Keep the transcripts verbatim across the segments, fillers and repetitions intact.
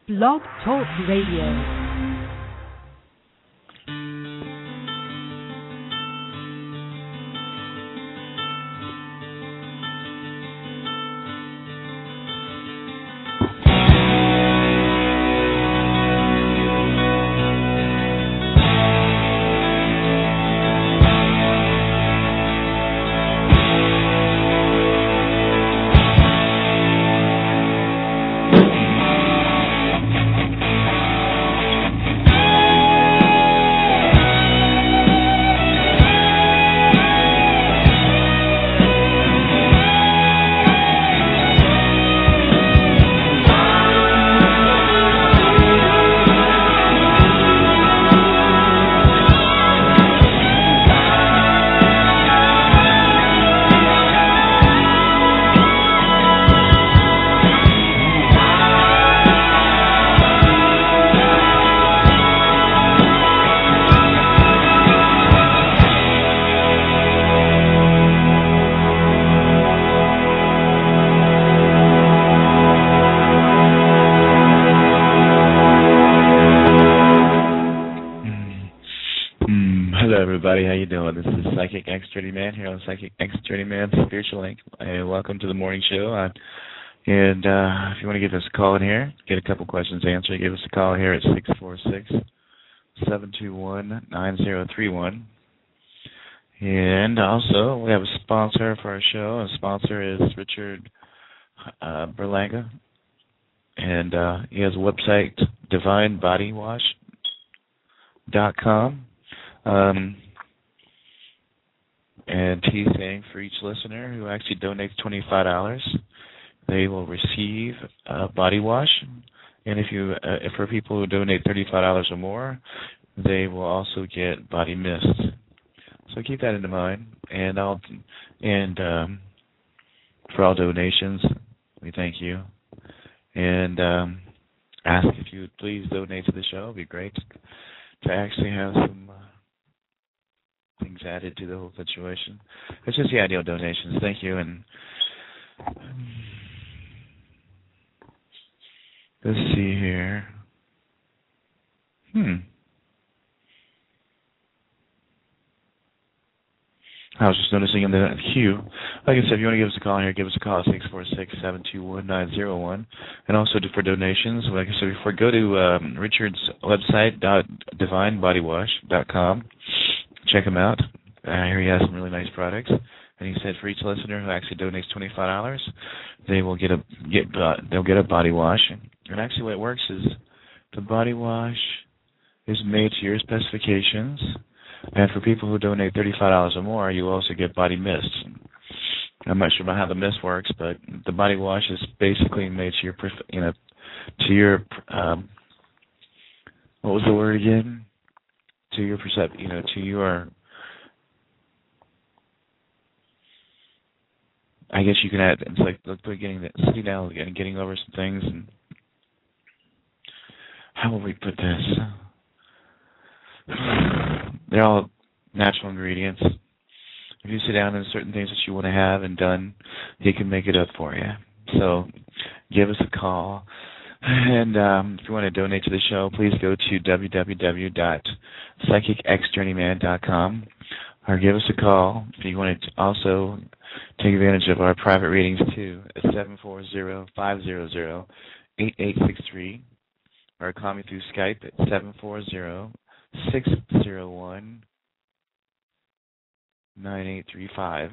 Blog Talk Radio. Everybody, how you doing? This is Psychic X Journeyman here on Psychic X Journeyman Spiritual Link, and welcome to the morning show. Uh, and uh, if you want to give us a call in here, get a couple questions answered, give us a call here at six four six, seven two one, nine zero three one. And also, we have a sponsor for our show. Our sponsor is Richard uh, Berlanga, and uh, he has a website, divine body wash dot com. Um, and he's saying for each listener who actually donates twenty-five dollars, they will receive a body wash. And if you, uh, for people who donate thirty-five dollars or more, they will also get body mist. So keep that in mind. And I'll, and um, for all donations, we thank you. And um, ask if you would please donate to the show. It would be great to actually have some Uh, things added to the whole situation. It's just the ideal donations. Thank you. And um, let's see here. Hmm. I was just noticing in the queue. Like I said, if you want to give us a call here, give us a call at six four six, seven two one, nine zero one. And also for donations, like I said before, go to um, Richard's website, divine body wash dot com. Check him out. Uh, here he has some really nice products. And he said for each listener who actually donates twenty-five dollars, they will get a get uh, they'll get a body wash. And actually, the way it works is the body wash is made to your specifications. And for people who donate thirty-five dollars or more, you also get body mist. I'm not sure about how the mist works, but the body wash is basically made to your you know to your um, what was the word again? To your percep, you know, to your, I guess you can add, it's like, like getting, sitting down and getting over some things, and how will we put this? They're all natural ingredients. If you sit down and certain things that you want to have and done, he can make it up for you. So give us a call. And um, if you want to donate to the show, please go to w w w dot psychic x journeyman dot com or give us a call. If you want to also take advantage of our private readings, too, at seven four zero, five zero zero, eight eight six three, or call me through Skype at seven four zero, six zero one, nine eight three five.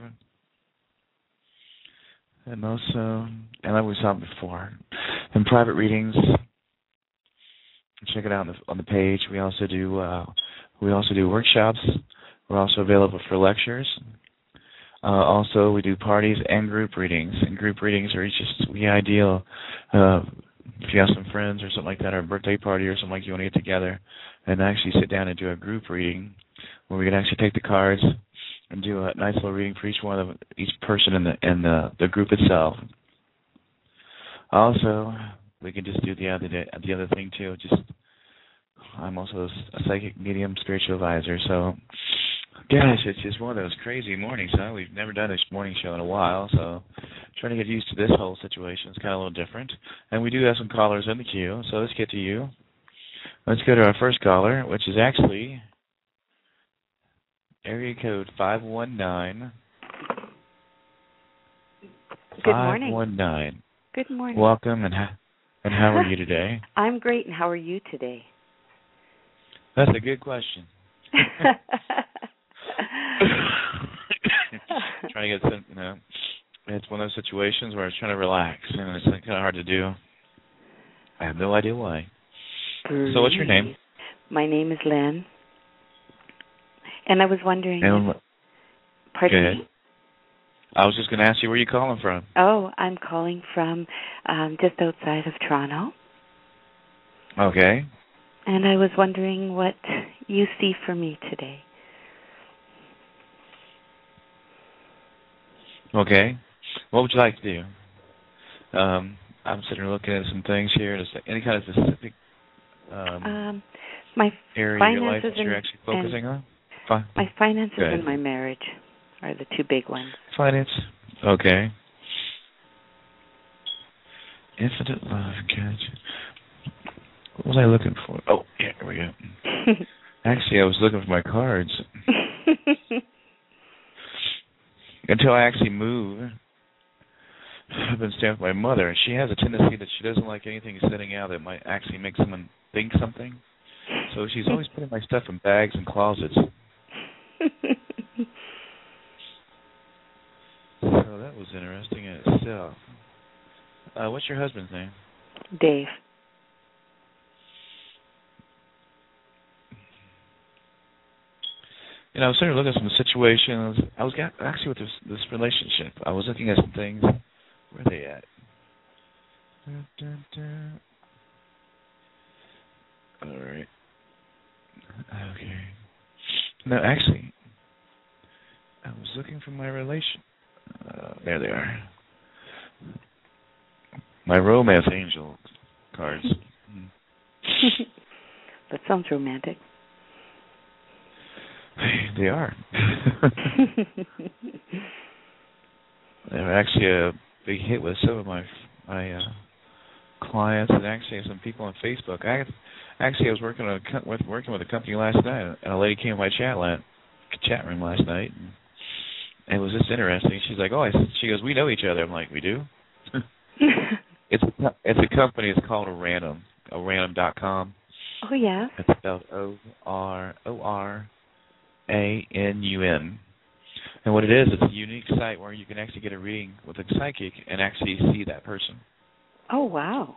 And also, and like we saw before, in private readings, check it out on the, on the page. We also do uh, we also do workshops. We're also available for lectures. Uh, also, we do parties and group readings. And group readings are just the ideal. Uh, if you have some friends or something like that, or a birthday party or something like you want to get together, and actually sit down and do a group reading, where we can actually take the cards and do a nice little reading for each one of each person in the in the, the group itself. Also, we can just do the other day, the other thing too. Just I'm also a psychic medium, spiritual advisor. So, gosh, it's just one of those crazy mornings, huh? We've never done this morning show in a while, so trying to get used to this whole situation. It's kind of a little different. And we do have some callers in the queue, so let's get to you. Let's go to our first caller, which is actually area code five one nine. Good morning. five one nine. Good morning. Welcome, and, ha- and how are you today? I'm great, and how are you today? That's a good question. Trying to get some, you know, it's one of those situations where I was trying to relax, and it's kind of hard to do. I have no idea why. Great. So what's your name? My name is Lynn, and I was wondering. And, pardon go ahead. me? I was just going to ask you where you're calling from. Oh, I'm calling from um, just outside of Toronto. Okay. And I was wondering what you see for me today. Okay. What would you like to do? Um, I'm sitting here looking at some things here. Is there any kind of specific um, um, my area of your life that you're actually focusing on? Fine. My finances and my marriage are the two big ones. Finance. Okay. Infinite love. Catch. What was I looking for? Oh, yeah, here we go. Actually, I was looking for my cards. Until I actually move, I've been staying with my mother, and she has a tendency that she doesn't like anything sitting out that might actually make someone think something. So she's always putting my stuff in bags and closets. So that was interesting in itself. Uh, what's your husband's name? Dave. You know, I was sort of looking at some situations. I was got, actually with this, this relationship. I was looking at some things. Where are they at? Dun, dun, dun. All right. Okay. No, actually, I was looking for my relation. Uh, there they are. My romance angel cards. That sounds romantic. They are. They're actually a big hit with some of my my uh, clients, and actually some people on Facebook. I actually I was working on a, with working with a company last night, and a lady came in my chat line, chat room last night, and it was just interesting. She's like, "Oh," I, she goes, "We know each other." I'm like, "We do." It's a, it's a company. It's called Orandom, Orandom dot com. Oh yeah. It's spelled O R O R A N U N. And what it is, it's a unique site where you can actually get a reading with a psychic and actually see that person. Oh, wow.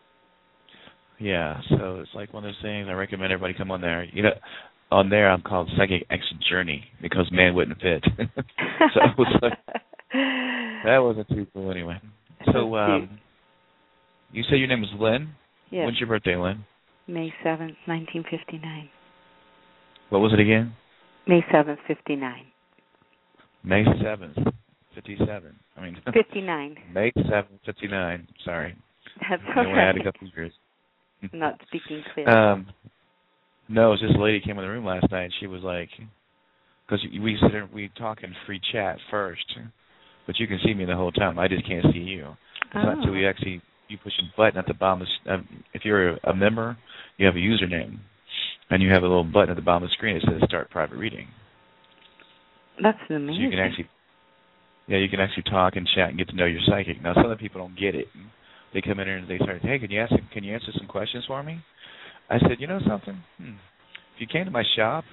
Yeah, so it's like one of those things. I recommend everybody come on there. You know, on there I'm called Psychic Exit Journey because man wouldn't fit. So it was like, that wasn't too cool anyway. So um, you said your name was Lynn? Yes. When's your birthday, Lynn? May seventh, nineteen fifty-nine. What was it again? May seventh, fifty-nine. May seventh, fifty-seven. I mean, fifty-nine. May seventh, fifty-nine. Sorry. That's I all right. right. I had a couple of years. Not speaking clear. Um, no, it was this lady came in the room last night. And she was like, because we sit there, we talk in free chat first, but you can see me the whole time. I just can't see you. It's oh. not until we actually, you push a button at the bottom. Of, um, if you're a, a member, you have a username, and you have a little button at the bottom of the screen that says Start Private Reading. That's amazing. So you can actually, yeah, you can actually talk and chat and get to know your psychic. Now, some of the people don't get it. They come in here and they start, hey, can you ask, can you answer some questions for me? I said, you know something? Hmm. If you came to my shop,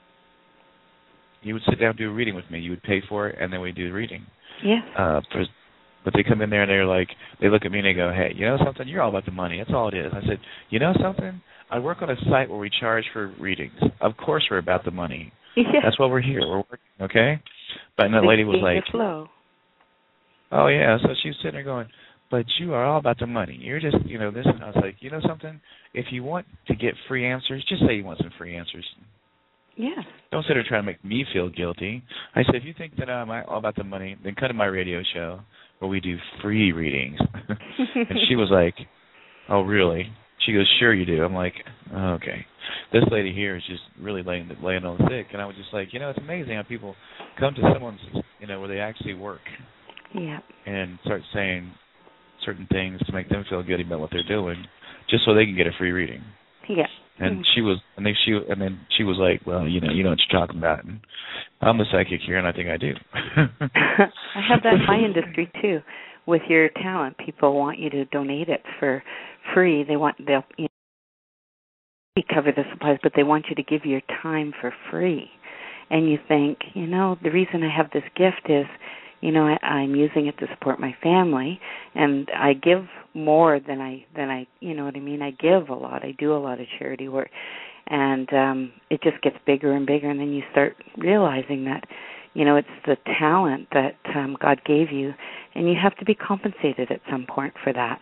you would sit down and do a reading with me. You would pay for it, and then we'd do the reading. Yeah. Uh, for, but they come in there and they're like, they look at me and they go, hey, you know something? You're all about the money. That's all it is. I said, you know something? I work on a site where we charge for readings. Of course we're about the money. Yeah. That's why we're here. We're working, okay? But and that lady was like, flow. oh, yeah. So she was sitting there going, but you are all about the money. You're just, you know, this. And I was like, you know something? If you want to get free answers, just say you want some free answers. Yeah. Don't sit there trying to make me feel guilty. I said, if you think that I'm all about the money, then come to my radio show where we do free readings. And she was like, oh, really? She goes, sure you do. I'm like, oh, okay. This lady here is just really laying laying on thick. And I was just like, you know, it's amazing how people come to someone's, you know, where they actually work. Yeah. and start saying certain things to make them feel good about what they're doing, just so they can get a free reading. Yeah. And she was, and then she, and then she was like, "Well, you know, you know what you're talking about." And I'm a psychic here, and I think I do. I have that in my industry too. With your talent, people want you to donate it for free. They want they'll you know, cover the supplies, but they want you to give your time for free. And you think, you know, the reason I have this gift is, you know, I, I'm using it to support my family, and I give more than I than I, you know what I mean. I give a lot. I do a lot of charity work, and um, it just gets bigger and bigger. And then you start realizing that, you know, it's the talent that um, God gave you, and you have to be compensated at some point for that.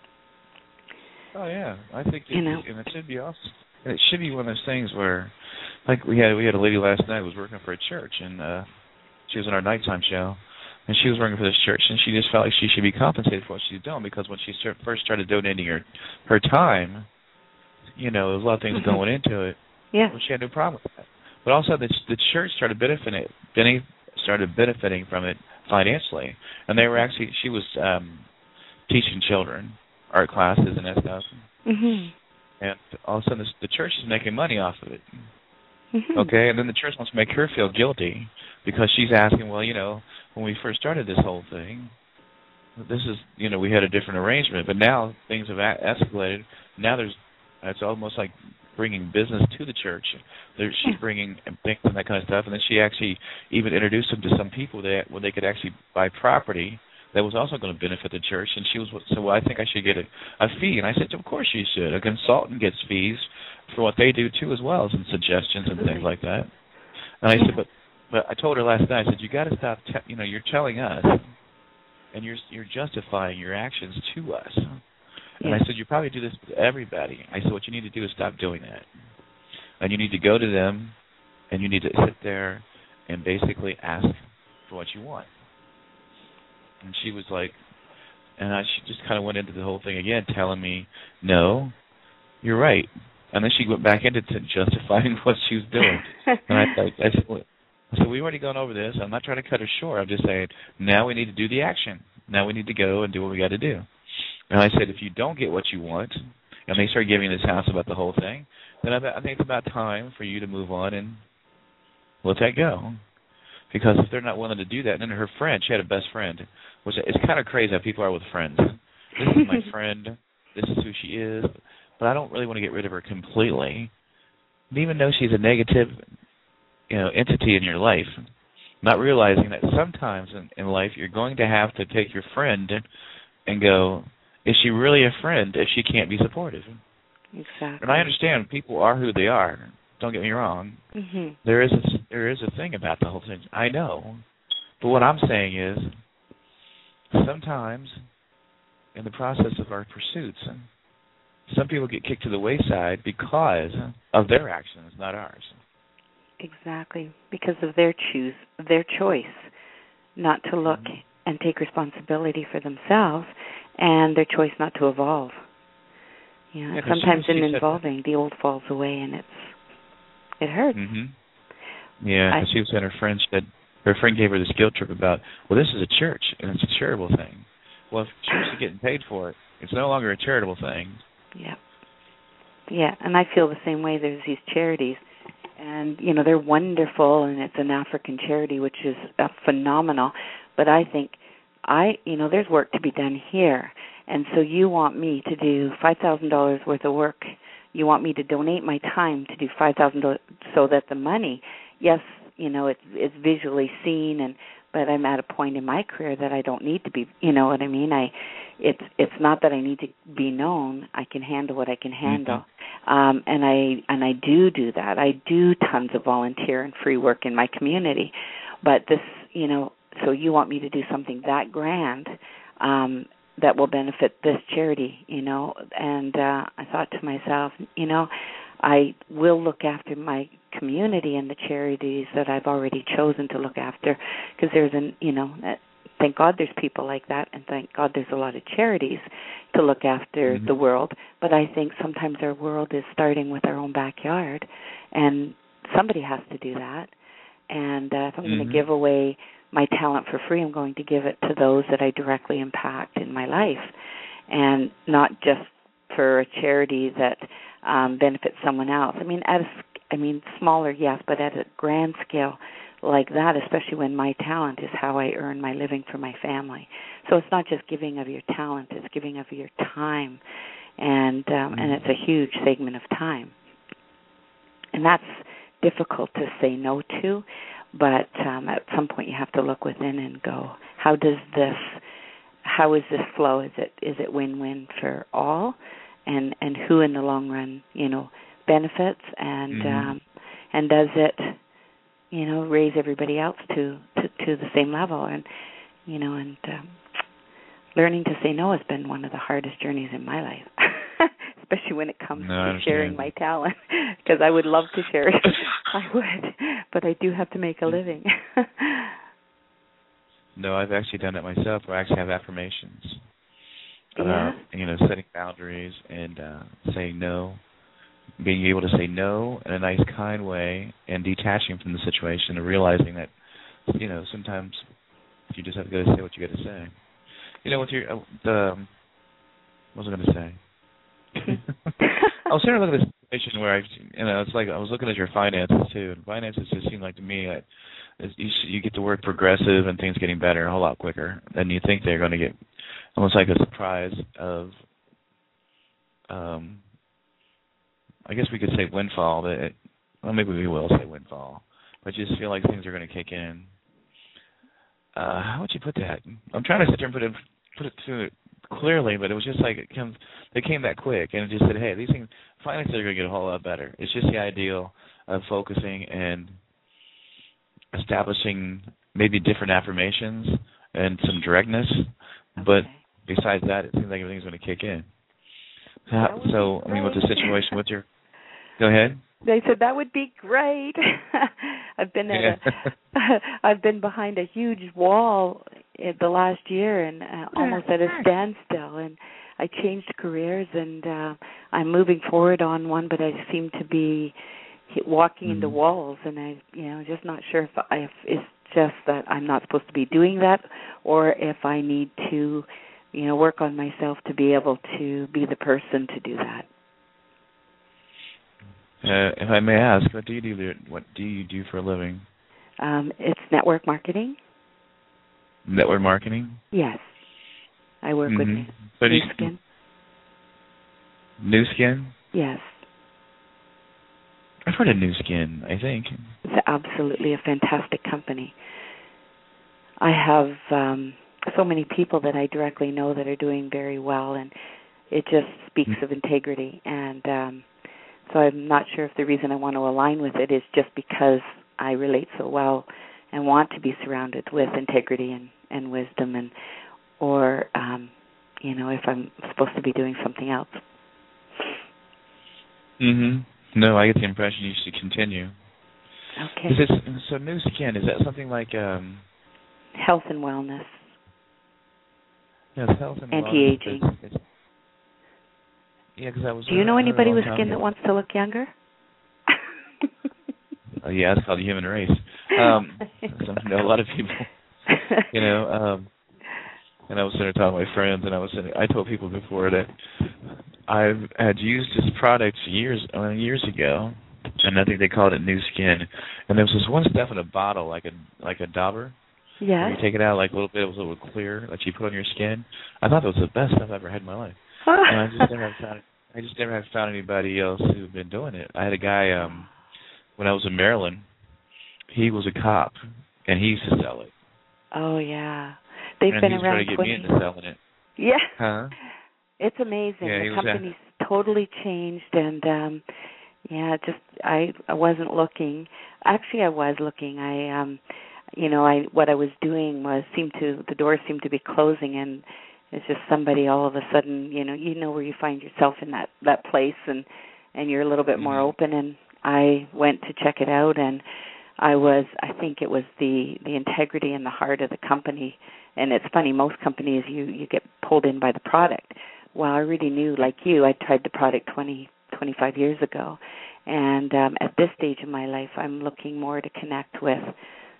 Oh yeah, I think it, you know, and it should be awesome. It should be one of those things where, like we had we had a lady last night who was working for a church, and uh, she was in our nighttime show. And she was working for this church, and she just felt like she should be compensated for what she's doing, because when she start, first started donating her her time, you know, there was a lot of things going into it. Yeah. Well, she had no problem with that. But also, the, the church started benefiting, Benny started benefiting from it financially, and they were actually she was um, teaching children art classes and that stuff. Mhm. And all of a sudden, this, the church is making money off of it. Mm-hmm. Okay, and then the church wants to make her feel guilty because she's asking, well, you know, when we first started this whole thing, this is, you know, we had a different arrangement, but now things have a- escalated. Now there's, it's almost like bringing business to the church. There, she's Yeah. bringing things and that kind of stuff, and then she actually even introduced them to some people that where they could actually buy property that was also going to benefit the church. And she was, so well, I think I should get a, a fee. And I said, of course you should. A consultant gets fees for what they do too, as well as some suggestions and things like that. And I yeah. said, but but I told her last night, I said, you got to stop. Te- you know, you're telling us, and you're you're justifying your actions to us. And yeah. I said, you probably do this with everybody. I said, what you need to do is stop doing that, and you need to go to them, and you need to sit there and basically ask for what you want. And she was like, and I, she just kind of went into the whole thing again, telling me, no, you're right. And then she went back into t- justifying what she was doing. And I, I, I, said, well, I said, we've already gone over this. I'm not trying to cut her short. I'm just saying, now we need to do the action. Now we need to go and do what we got to do. And I said, if you don't get what you want, and they start giving this house about the whole thing, then I, I think it's about time for you to move on and let that go. Because if they're not willing to do that, and then her friend, she had a best friend, which it's kind of crazy how people are with friends. This is my friend. This is who she is. But I don't really want to get rid of her completely. And even though she's a negative, you know, entity in your life, not realizing that sometimes in, in life you're going to have to take your friend and go, is she really a friend if she can't be supportive? Exactly. And I understand people are who they are. Don't get me wrong. Mm-hmm. There is a, there is a thing about the whole thing. I know. But what I'm saying is sometimes in the process of our pursuits, some people get kicked to the wayside because of their actions, not ours. Exactly. Because of their choose, their choice not to look Mm-hmm. and take responsibility for themselves, and their choice not to evolve. You know, Yeah, 'cause sometimes she- she in said- evolving, the old falls away, and it's it hurts. Mm-hmm. Yeah, because she was saying her friend said her friend gave her this guilt trip about, well, this is a church and it's a charitable thing. Well, if church is getting paid for it, it's no longer a charitable thing. Yeah. Yeah, and I feel the same way. There's these charities, and, you know, they're wonderful, and it's an African charity, which is uh, phenomenal. But I think, I, you know, there's work to be done here. And so you want me to do five thousand dollars worth of work. You want me to donate my time to do five thousand dollars so that the money, yes, you know, it's, it's visually seen, and but I'm at a point in my career that I don't need to be, you know what I mean? I, it's it's not that I need to be known. I can handle what I can handle, mm-hmm. um, and I and I do do that. I do tons of volunteer and free work in my community, but this, you know, so you want me to do something that grand um, that will benefit this charity, you know? And uh, I thought to myself, you know, I will look after my community and the charities that I've already chosen to look after, because there's an, you know, thank God there's people like that, and thank God there's a lot of charities to look after mm-hmm. the world. But I think sometimes our world is starting with our own backyard, and somebody has to do that. And uh, if I'm mm-hmm. going to give away my talent for free, I'm going to give it to those that I directly impact in my life, and not just for a charity that um, benefits someone else. I mean, at a, I mean, smaller, yes, but at a grand scale like that, especially when my talent is how I earn my living for my family. So it's not just giving of your talent; it's giving of your time, and um, and it's a huge segment of time, and that's difficult to say no to. But um, at some point, you have to look within and go, how does this, how is this flow? Is it is it win-win for all, and and who in the long run, you know, benefits, and mm-hmm. um, and does it, you know, raise everybody else to, to, to the same level? And you know, and um, learning to say no has been one of the hardest journeys in my life. Especially when it comes no, to sharing my talent, because I would love to share it. I would, but I do have to make a living. No, I've actually done it myself. Where I actually have affirmations about, yeah. you know, setting boundaries and uh, saying no, being able to say no in a nice, kind way, and detaching from the situation and realizing that, you know, sometimes you just have to go say what you got to say. You know, with your uh, the what was I going to say? I was starting to look at this situation where I, you know, it's like I was looking at your finances too, and finances just seem like to me that you, you get the word progressive and things getting better a whole lot quicker than you think they're going to get. Almost like a surprise of, um, I guess we could say windfall. That it, well, maybe we will say windfall, but you just feel like things are going to kick in. Uh, how would you put that? I'm trying to sit there and put it put it to it clearly, but it was just like it comes. They came that quick, and it just said, "Hey, these things, finances are going to get a whole lot better." It's just the ideal of focusing and establishing maybe different affirmations and some directness. Okay. But besides that, it seems like everything's going to kick in. How, so, I mean, with the situation with your, go ahead. They said that would be great. I've been at yeah. a, I've been behind a huge wall in the last year, and uh, almost at a standstill. And I changed careers, and uh, I'm moving forward on one, but I seem to be walking mm-hmm. into walls, and I, you know, just not sure if, I, if it's just that I'm not supposed to be doing that, or if I need to, you know, work on myself to be able to be the person to do that. Uh, if I may ask, what do you do? What do you do for a living? Um, it's network marketing. Network marketing? Yes, I work mm-hmm. with so Nu Skin. Nu Skin? Yes. I've heard of Nu Skin, I think. It's absolutely a fantastic company. I have um, so many people that I directly know that are doing very well, and it just speaks mm-hmm. of integrity. And um, so I'm not sure if the reason I want to align with it is just because I relate so well and want to be surrounded with integrity and, and wisdom, and or, um, you know, if I'm supposed to be doing something else. Mm-hmm. No, I get the impression you should continue. Okay. Is this, so Nu Skin, is that something like... Um, health and wellness. Yes, health and anti-aging. wellness. It's, it's, yeah, because I was... Do you know anybody with skin ago. that wants to look younger? uh, yeah, it's called the human race. Um, so I know a lot of people, you know... Um, And I was sitting there talking to my friends, and I was sitting, I told people before that I had used this product years uh, years ago, and I think they called it Nu Skin. And there was this one stuff in a bottle, like a like a dauber. Yeah. You take it out, like a little bit, it was a little clear, that you put on your skin. I thought that was the best stuff I've ever had in my life. And I just never have found, I just never have found anybody else who'd been doing it. I had a guy um, when I was in Maryland. He was a cop, and he used to sell it. Oh yeah. They've and been he's around trying to get twenty me into selling it. Yeah. Huh? It's amazing. Yeah, the company's a- totally changed, and um yeah, just I I wasn't looking. Actually, I was looking. I um you know, I what I was doing was seemed to the doors seemed to be closing, and it's just somebody all of a sudden, you know, you know where you find yourself in that that place, and and you're a little bit more open, and I went to check it out, and I was I think it was the the integrity and the heart of the company. And it's funny, most companies, you, you get pulled in by the product. Well, I already knew, like you, I tried the product twenty, twenty-five years ago. And um, at this stage in my life, I'm looking more to connect with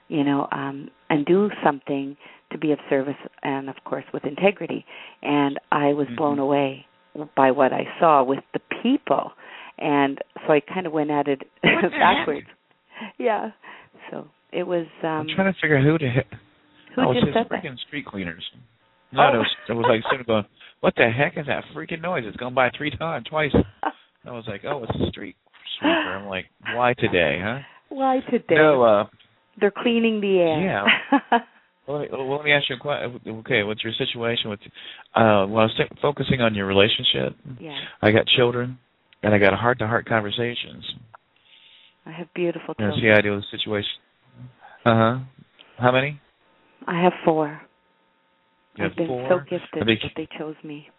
you know, um, and do something to be of service and, of course, with integrity. And I was mm-hmm. blown away by what I saw with the people. And so I kind of went at it backwards. Yeah. So it was... Um, I'm trying to figure out who to hit. Who oh, just it's said freaking that? street cleaners. No, oh. no, it was like sort of going, what the heck is that freaking noise? It's gone by three times, twice. I was like, oh, it's a street sweeper. I'm like, why today, huh? Why today? No, uh... They're cleaning the air. Yeah. well, let me, well, let me ask you a question. Okay, what's your situation with... Uh, well, I was th- focusing on your relationship. Yeah. I got children, and I got heart-to-heart conversations. I have beautiful children. That's the ideal situation. Uh-huh. How many? I have four. You I've have been four? so gifted they... that they chose me.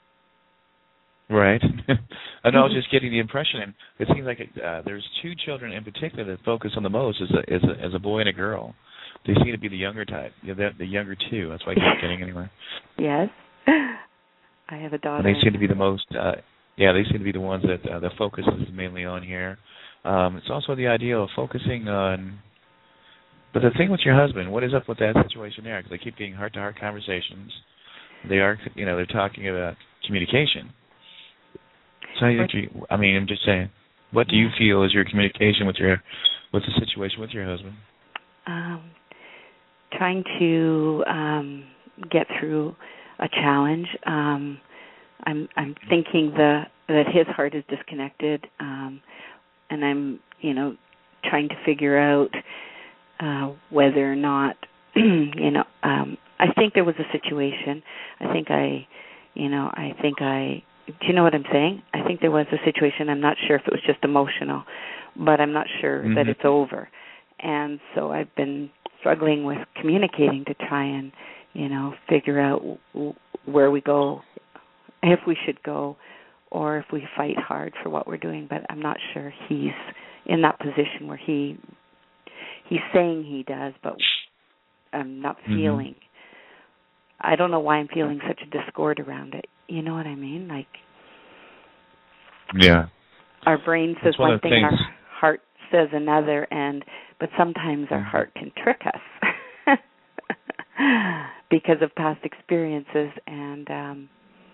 Right. I know. I was just getting the impression, and it seems like it, uh, there's two children in particular that focus on the most, as a, as a, as a boy and a girl. They seem to be the younger type, you know, the, the younger two. That's why I keep getting anywhere. Yes. I have a daughter. And they seem to be the most, uh, yeah, they seem to be the ones that uh, the focus is mainly on here. Um, it's also the idea of focusing on, but the thing with your husband, what is up with that situation there? Because I keep getting heart-to-heart conversations. They are, you know, they're talking about communication. So, you, I mean, I'm just saying, what do you feel is your communication with your, with the situation with your husband? Um, trying to um, get through a challenge. Um, I'm I'm thinking the that his heart is disconnected, um, and I'm you know trying to figure out uh, whether or not you know. Um, I think there was a situation. I think I, you know, I think I. Do you know what I'm saying? I think there was a situation. I'm not sure if it was just emotional, but I'm not sure mm-hmm. that it's over. And so I've been struggling with communicating to try and, you know, figure out w- where we go, if we should go, or if we fight hard for what we're doing. But I'm not sure he's in that position where he he's saying he does, but I'm not mm-hmm. feeling. I don't know why I'm feeling such a discord around it. You know what I mean? Like, yeah, our brain says one, one thing, things. and our heart says another, and but sometimes our heart can trick us because of past experiences, and um,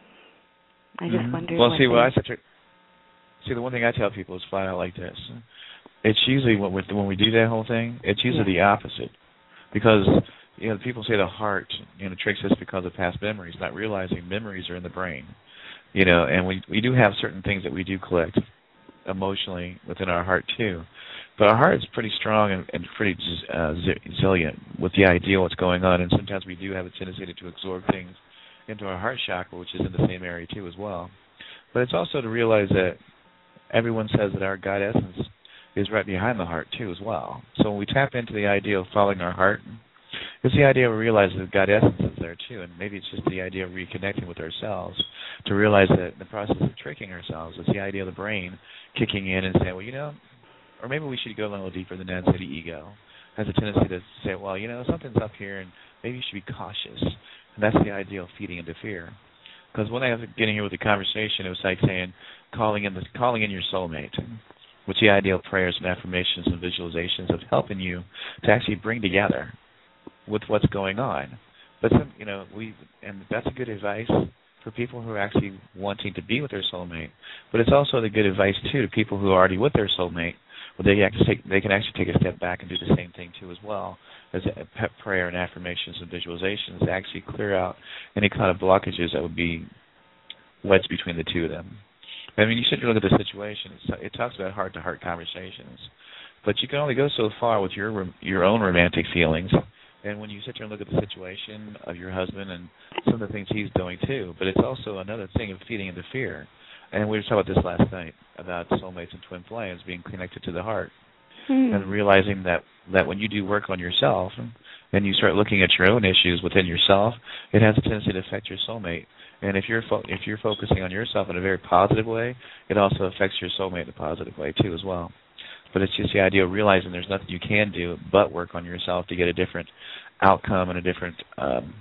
I just mm-hmm. wonder. Well, what see, they... what I said. See, the one thing I tell people is flat out like this. It's usually when, when we do that whole thing, it's usually yeah. the opposite, because. You know, people say the heart, you know, tricks us because of past memories, not realizing memories are in the brain. You know, and we we do have certain things that we do collect emotionally within our heart too. But our heart is pretty strong and, and pretty uh, resilient with the idea of what's going on, and sometimes we do have a tendency to, to absorb things into our heart chakra, which is in the same area too as well. But it's also to realize that everyone says that our God essence is right behind the heart too as well. So when we tap into the idea of following our heart, it's the idea of realizing that God essence is there too, and maybe it's just the idea of reconnecting with ourselves to realize that in the process of tricking ourselves, it's the idea of the brain kicking in and saying, well, you know, or maybe we should go a little deeper than that and say the ego has a tendency to say, well, you know, something's up here and maybe you should be cautious. And that's the idea of feeding into fear. Because when I was getting here with the conversation, it was like saying calling in the, calling in your soulmate, which the idea of prayers and affirmations and visualizations of helping you to actually bring together with what's going on. But some, you know, we and that's a good advice for people who are actually wanting to be with their soulmate. But it's also the good advice too to people who are already with their soulmate. Well, they actually take, they can actually take a step back and do the same thing too as well as a prayer and affirmations and visualizations to actually clear out any kind of blockages that would be wedged between the two of them. I mean, you sit and look at the situation. It's, it talks about heart-to-heart conversations, but you can only go so far with your your own romantic feelings. And when you sit there and look at the situation of your husband and some of the things he's doing too, but it's also another thing of feeding into fear. And we were talking about this last night, about soulmates and twin flames being connected to the heart. Mm-hmm. And realizing that, that when you do work on yourself and you start looking at your own issues within yourself, it has a tendency to affect your soulmate. And if you're fo- if you're focusing on yourself in a very positive way, it also affects your soulmate in a positive way too as well. But it's just the idea of realizing there's nothing you can do but work on yourself to get a different outcome and a different um,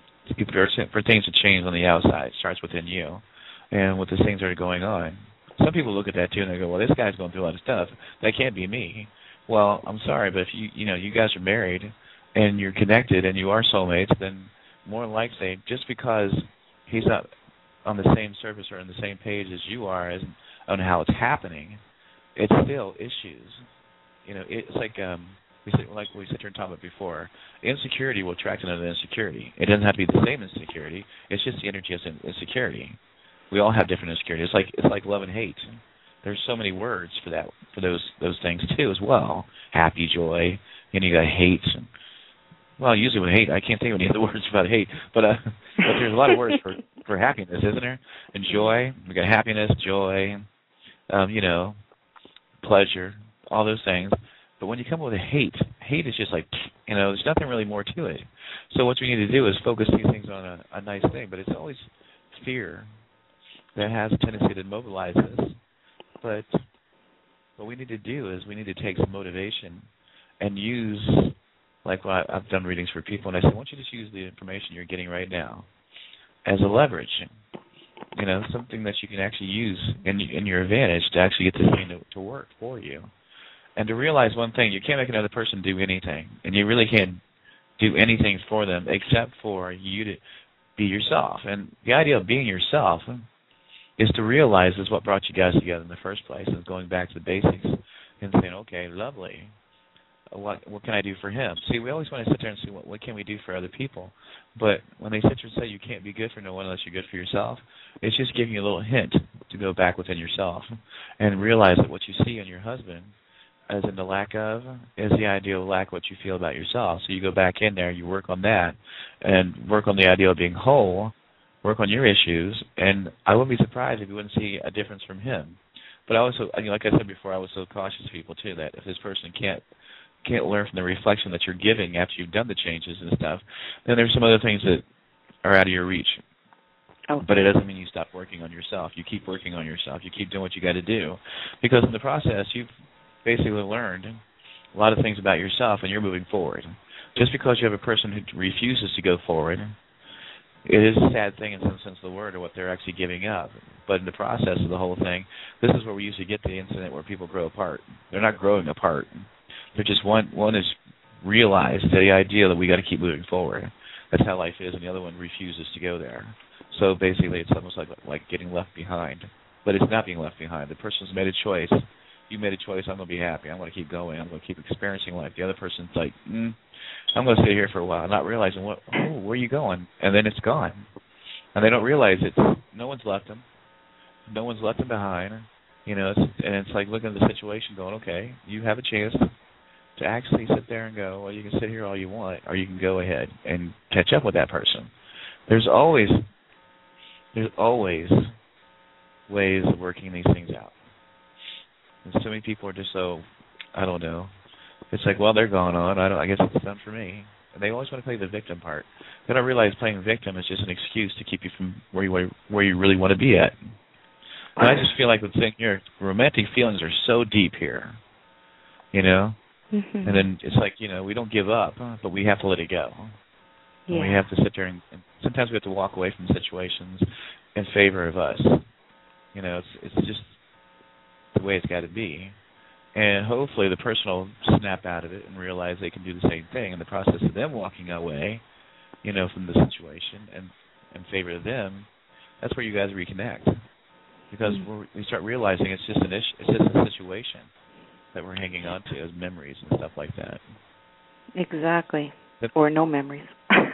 for things to change on the outside. It starts within you and with the things that are going on. Some people look at that too and they go, well, this guy's going through a lot of stuff. That can't be me. well, I'm sorry, but if you you know you guys are married and you're connected and you are soulmates, then more than likely, just because he's not on the same surface or on the same page as you are as on how it's happening, it's still issues. You know, it's like um, we said, like we said here and talked about before. Insecurity will attract another insecurity. It doesn't have to be the same insecurity. It's just the energy of insecurity. We all have different insecurities. It's like it's like love and hate. There's so many words for that for those those things too as well. Happy, joy, and you got hate. And, well, usually with hate, I can't think of any other words about hate, but uh, but there's a lot of words for, for happiness, isn't there? And joy, we got happiness, joy, um, you know, pleasure, all those things. But when you come up with a hate, hate is just like, you know, there's nothing really more to it. So what we need to do is focus these things on a, a nice thing, but it's always fear that has a tendency to mobilize us. But what we need to do is we need to take some motivation and use, like well, I've done readings for people, and I say, I want you to just use the information you're getting right now as a leverage, you know, something that you can actually use in, in your advantage to actually get this thing to, to work for you. And to realize one thing, you can't make another person do anything, and you really can't do anything for them except for you to be yourself. And the idea of being yourself is to realize is what brought you guys together in the first place, is going back to the basics and saying, okay, lovely, what what can I do for him? See, we always want to sit there and see what, what can we do for other people. But when they sit there and say you can't be good for no one unless you're good for yourself, it's just giving you a little hint to go back within yourself and realize that what you see in your husband as in the lack of is the ideal lack of what you feel about yourself. So you go back in there, you work on that, and work on the idea of being whole, work on your issues, and I wouldn't be surprised if you wouldn't see a difference from him. But I also, like I said before, I was so cautious of people, too, that if this person can't can't learn from the reflection that you're giving after you've done the changes and stuff, then there's some other things that are out of your reach. Oh. But it doesn't mean you stop working on yourself. You keep working on yourself. You keep doing what you got to do. Because in the process, you've basically learned a lot of things about yourself, and you're moving forward. Just because you have a person who refuses to go forward, it is a sad thing in some sense of the word, or what they're actually giving up. But in the process of the whole thing, this is where we usually get the incident where people grow apart. They're not growing apart. They're just one one is realized the idea that we got to keep moving forward. That's how life is, and the other one refuses to go there. So basically, it's almost like like getting left behind. But it's not being left behind. The person's made a choice. You made a choice. I'm going to be happy. I'm going to keep going. I'm going to keep experiencing life. The other person's like, mm, I'm going to stay here for a while, not realizing, what, oh, where are you going? And then it's gone. And they don't realize it's, no one's left them. No one's left them behind. You know, it's, and it's like looking at the situation going, okay, you have a chance to actually sit there and go, well, you can sit here all you want, or you can go ahead and catch up with that person. There's always, there's always ways of working these things out. And so many people are just so, I don't know. It's like, well, they're gone on. I don't. I guess it's done for me. And they always want to play the victim part. They don't realize playing victim is just an excuse to keep you from where you where you really want to be at. And I just feel like the thing here, romantic feelings are so deep here, you know. Mm-hmm. And then it's like, you know, we don't give up, but we have to let it go. Yeah. And we have to sit there and, and sometimes we have to walk away from situations in favor of us. You know, it's it's just the way it's got to be. And hopefully the person will snap out of it and realize they can do the same thing in the process of them walking away, you know, from the situation and in favor of them. That's where you guys reconnect, because mm-hmm. we're, we start realizing it's just an issue, it's just a situation that we're hanging on to as memories and stuff like that. Exactly. But, or no memories.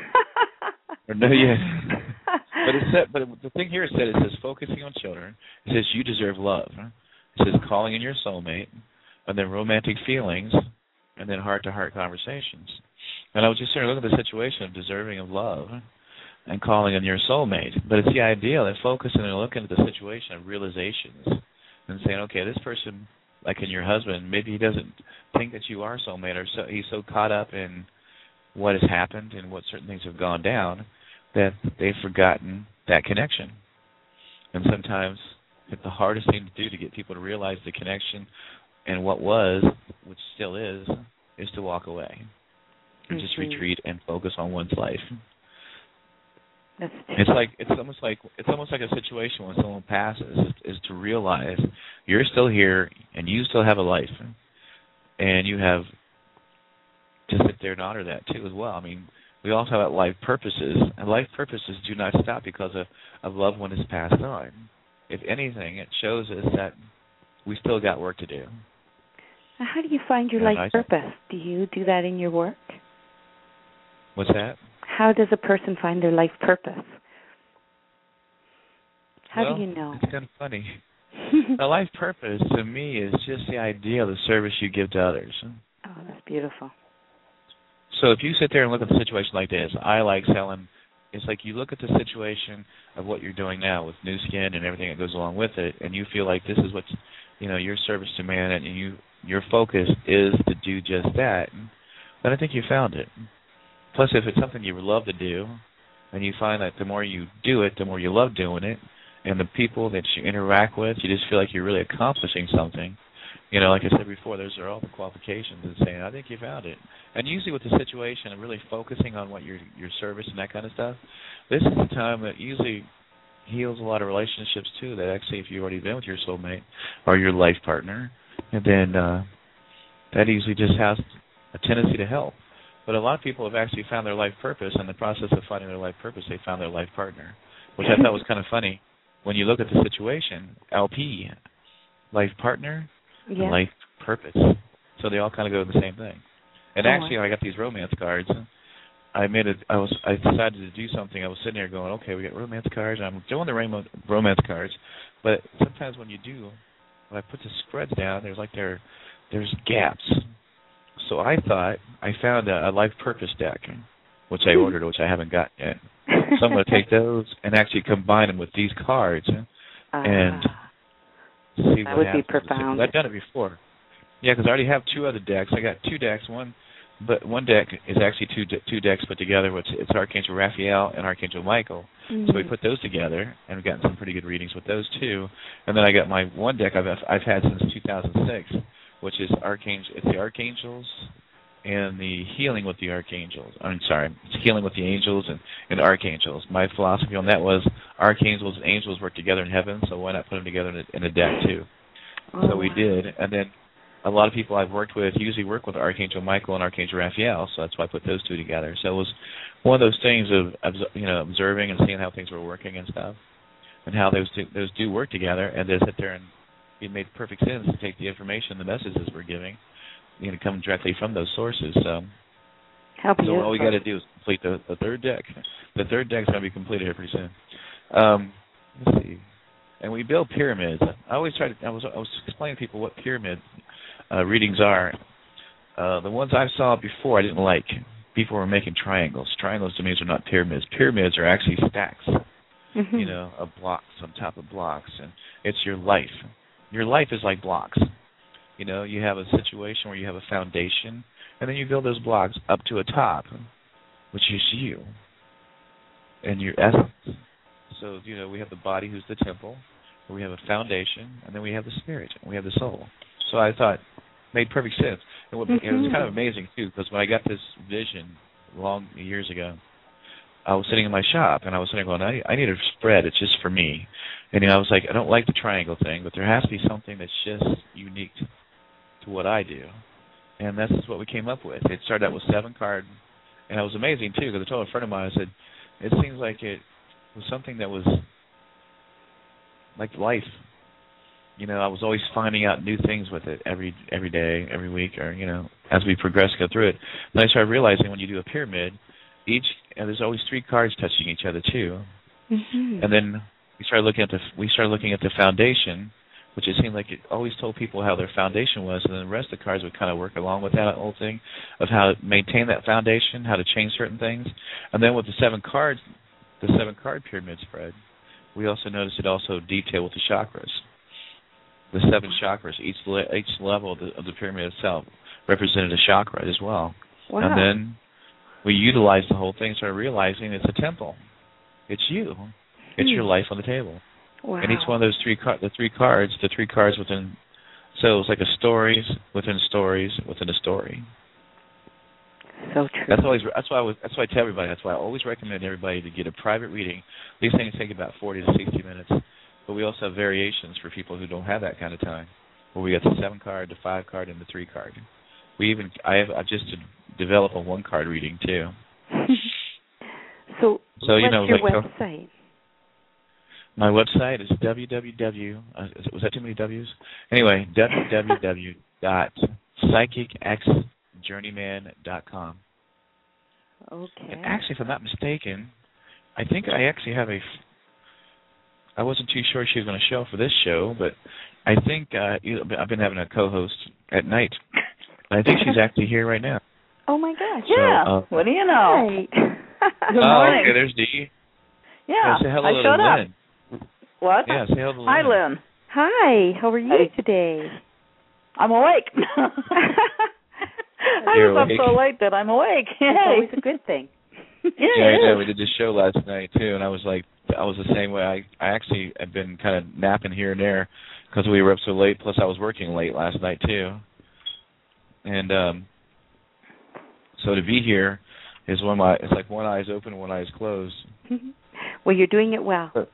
or no, yeah. But it said, but the thing here is that it says focusing on children. It says you deserve love. It says calling in your soulmate, and then romantic feelings, and then heart-to-heart conversations. And I was just sort of looking at the situation of deserving of love and calling in your soulmate. But it's the idea that focusing and looking at the situation of realizations and saying, okay, this person, like in your husband, maybe he doesn't think that you are soulmate, or so he's so caught up in what has happened and what certain things have gone down that they've forgotten that connection. And sometimes it's the hardest thing to do to get people to realize the connection and what was, which still is, is to walk away and mm-hmm. just retreat and focus on one's life. That's it's like it's almost like it's almost like a situation when someone passes is, is to realize you're still here and you still have a life. and you have to sit there and honor that too as well. I mean, we also have life purposes, and life purposes do not stop because a, a loved one has passed on. If anything, it shows us that we still got work to do. How do you find your And life I, purpose? Do you do that in your work? What's that? How does a person find their life purpose? How well, do you know? It's kind of funny. The life purpose, to me, is just the idea of the service you give to others. Oh, that's beautiful. So if you sit there and look at the situation like this, I like selling, it's like you look at the situation of what you're doing now with Nu Skin and everything that goes along with it, and you feel like this is what's, you know, your service to man, and you your focus is to do just that, then I think you found it. Plus, if it's something you love to do, and you find that the more you do it, the more you love doing it, and the people that you interact with, you just feel like you're really accomplishing something. You know, like I said before, those are all the qualifications and saying, I think you found it. And usually with the situation and really focusing on what your your service and that kind of stuff, this is the time that usually heals a lot of relationships too, that actually if you've already been with your soulmate or your life partner, and then uh, that usually just has a tendency to help. But a lot of people have actually found their life purpose. In the process of finding their life purpose, they found their life partner, which I thought was kind of funny. When you look at the situation, L P, life partner, Yeah. and life purpose. So they all kind of go to the same thing. And Oh, actually, when I got these romance cards, I made it. I was. I decided to do something. I was sitting there going, okay, we got romance cards. I'm doing the rainbow romance cards, but sometimes when you do, when I put the spreads down, there's like there, there's gaps. So I thought I found a, a life purpose deck, which I ordered, which I haven't got yet. So I'm going to take those and actually combine them with these cards uh, and see that what would happens. be profound. I've done it before. Yeah, because I already have two other decks. I got two decks. One, but one deck is actually two de- two decks put together. Which it's Archangel Raphael and Archangel Michael. Mm-hmm. So we put those together, and we've gotten some pretty good readings with those two. And then I got my one deck I've I've had since two thousand six, which is Archangel. It's the Archangels and the healing with the archangels. I'm sorry, it's healing with the angels and, and archangels. My philosophy on that was archangels and angels work together in heaven, so why not put them together in a, in a deck too? Oh, so we did, and then a lot of people I've worked with usually work with Archangel Michael and Archangel Raphael, so that's why I put those two together. So it was one of those things of you know observing and seeing how things were working and stuff, and how those two, those do work together, and to sit there and it made perfect sense to take the information, the messages we're giving, you know, come directly from those sources. So, how so all we got to do is complete the, the third deck. The third deck's going to be completed here pretty soon. Um, let's see. And we build pyramids. I always try to. I was I was explaining to people what pyramid uh, readings are. Uh, the ones I saw before I didn't like. People were making triangles. Triangles to me are not pyramids. Pyramids are actually stacks. Mm-hmm. You know, of blocks on top of blocks, and it's your life. Your life is like blocks. You know, you have a situation where you have a foundation, and then you build those blocks up to a top, which is you and your essence. So, you know, we have the body, who's the temple, we have a foundation, and then we have the spirit, and we have the soul. So I thought it made perfect sense. And what, mm-hmm. It was kind of amazing, too, because when I got this vision long years ago, I was sitting in my shop, and I was sitting going, I, I need a spread. It's just for me. And you know, I was like, I don't like the triangle thing, but there has to be something that's just unique to what I do. And that's what we came up with. It started out with seven card, and it was amazing, too, because I told a friend of mine, I said, it seems like it was something that was like life. You know, I was always finding out new things with it every every day, every week, or, you know, as we progress, go through it. Then I started realizing when you do a pyramid, each and there's always three cards touching each other too. Mm-hmm. And then we started looking at the we started looking at the foundation, which it seemed like it always told people how their foundation was, and then the rest of the cards would kind of work along with that whole thing of how to maintain that foundation, how to change certain things. And then with the seven cards, the seven card pyramid spread, we also noticed it also detailed with the chakras. The seven chakras, each le- each level of the, of the pyramid itself represented a chakra as well. Wow. And then we utilized the whole thing, started realizing it's a temple. It's you. It's hmm. your life on the table. Wow. And each one of those three car- the three cards, the three cards within, so it was like a stories within stories within a story. So true. That's always. That's why I was. That's why I tell everybody. That's why I always recommend everybody to get a private reading. These things take about forty to sixty minutes, but we also have variations for people who don't have that kind of time. Where we got the seven card, the five card, and the three card. we even I have I've just developed a one card reading too. so, so you what's know, your like, website? My website is www. Uh, was that too many W's? Anyway, www dot psychic x journeyman dot com. Okay. And actually, if I'm not mistaken, I think I actually have a. I wasn't too sure she was going to show for this show, but I think uh, I've been having a co-host at night. I think she's actually here right now. Oh my gosh! So, yeah. Uh, what do you know? Right. Good oh, morning. okay. There's Dee. Yeah. yeah say hello I to showed Lynn. up. What? Yeah. Say hello to Lynn. Hi, Lynn. Hi. How are you Hey. today? I'm awake. I You're was awake. up so late that I'm awake. Hey. It's always a good thing. Yeah, Yeah, it I know. is. We did this show last night too, and I was like, I was the same way. I I actually have been kind of napping here and there because we were up so late. Plus, I was working late last night too, and um, so to be here is one my it's like one eye's open and one eye's closed. Well, you're doing it well. But,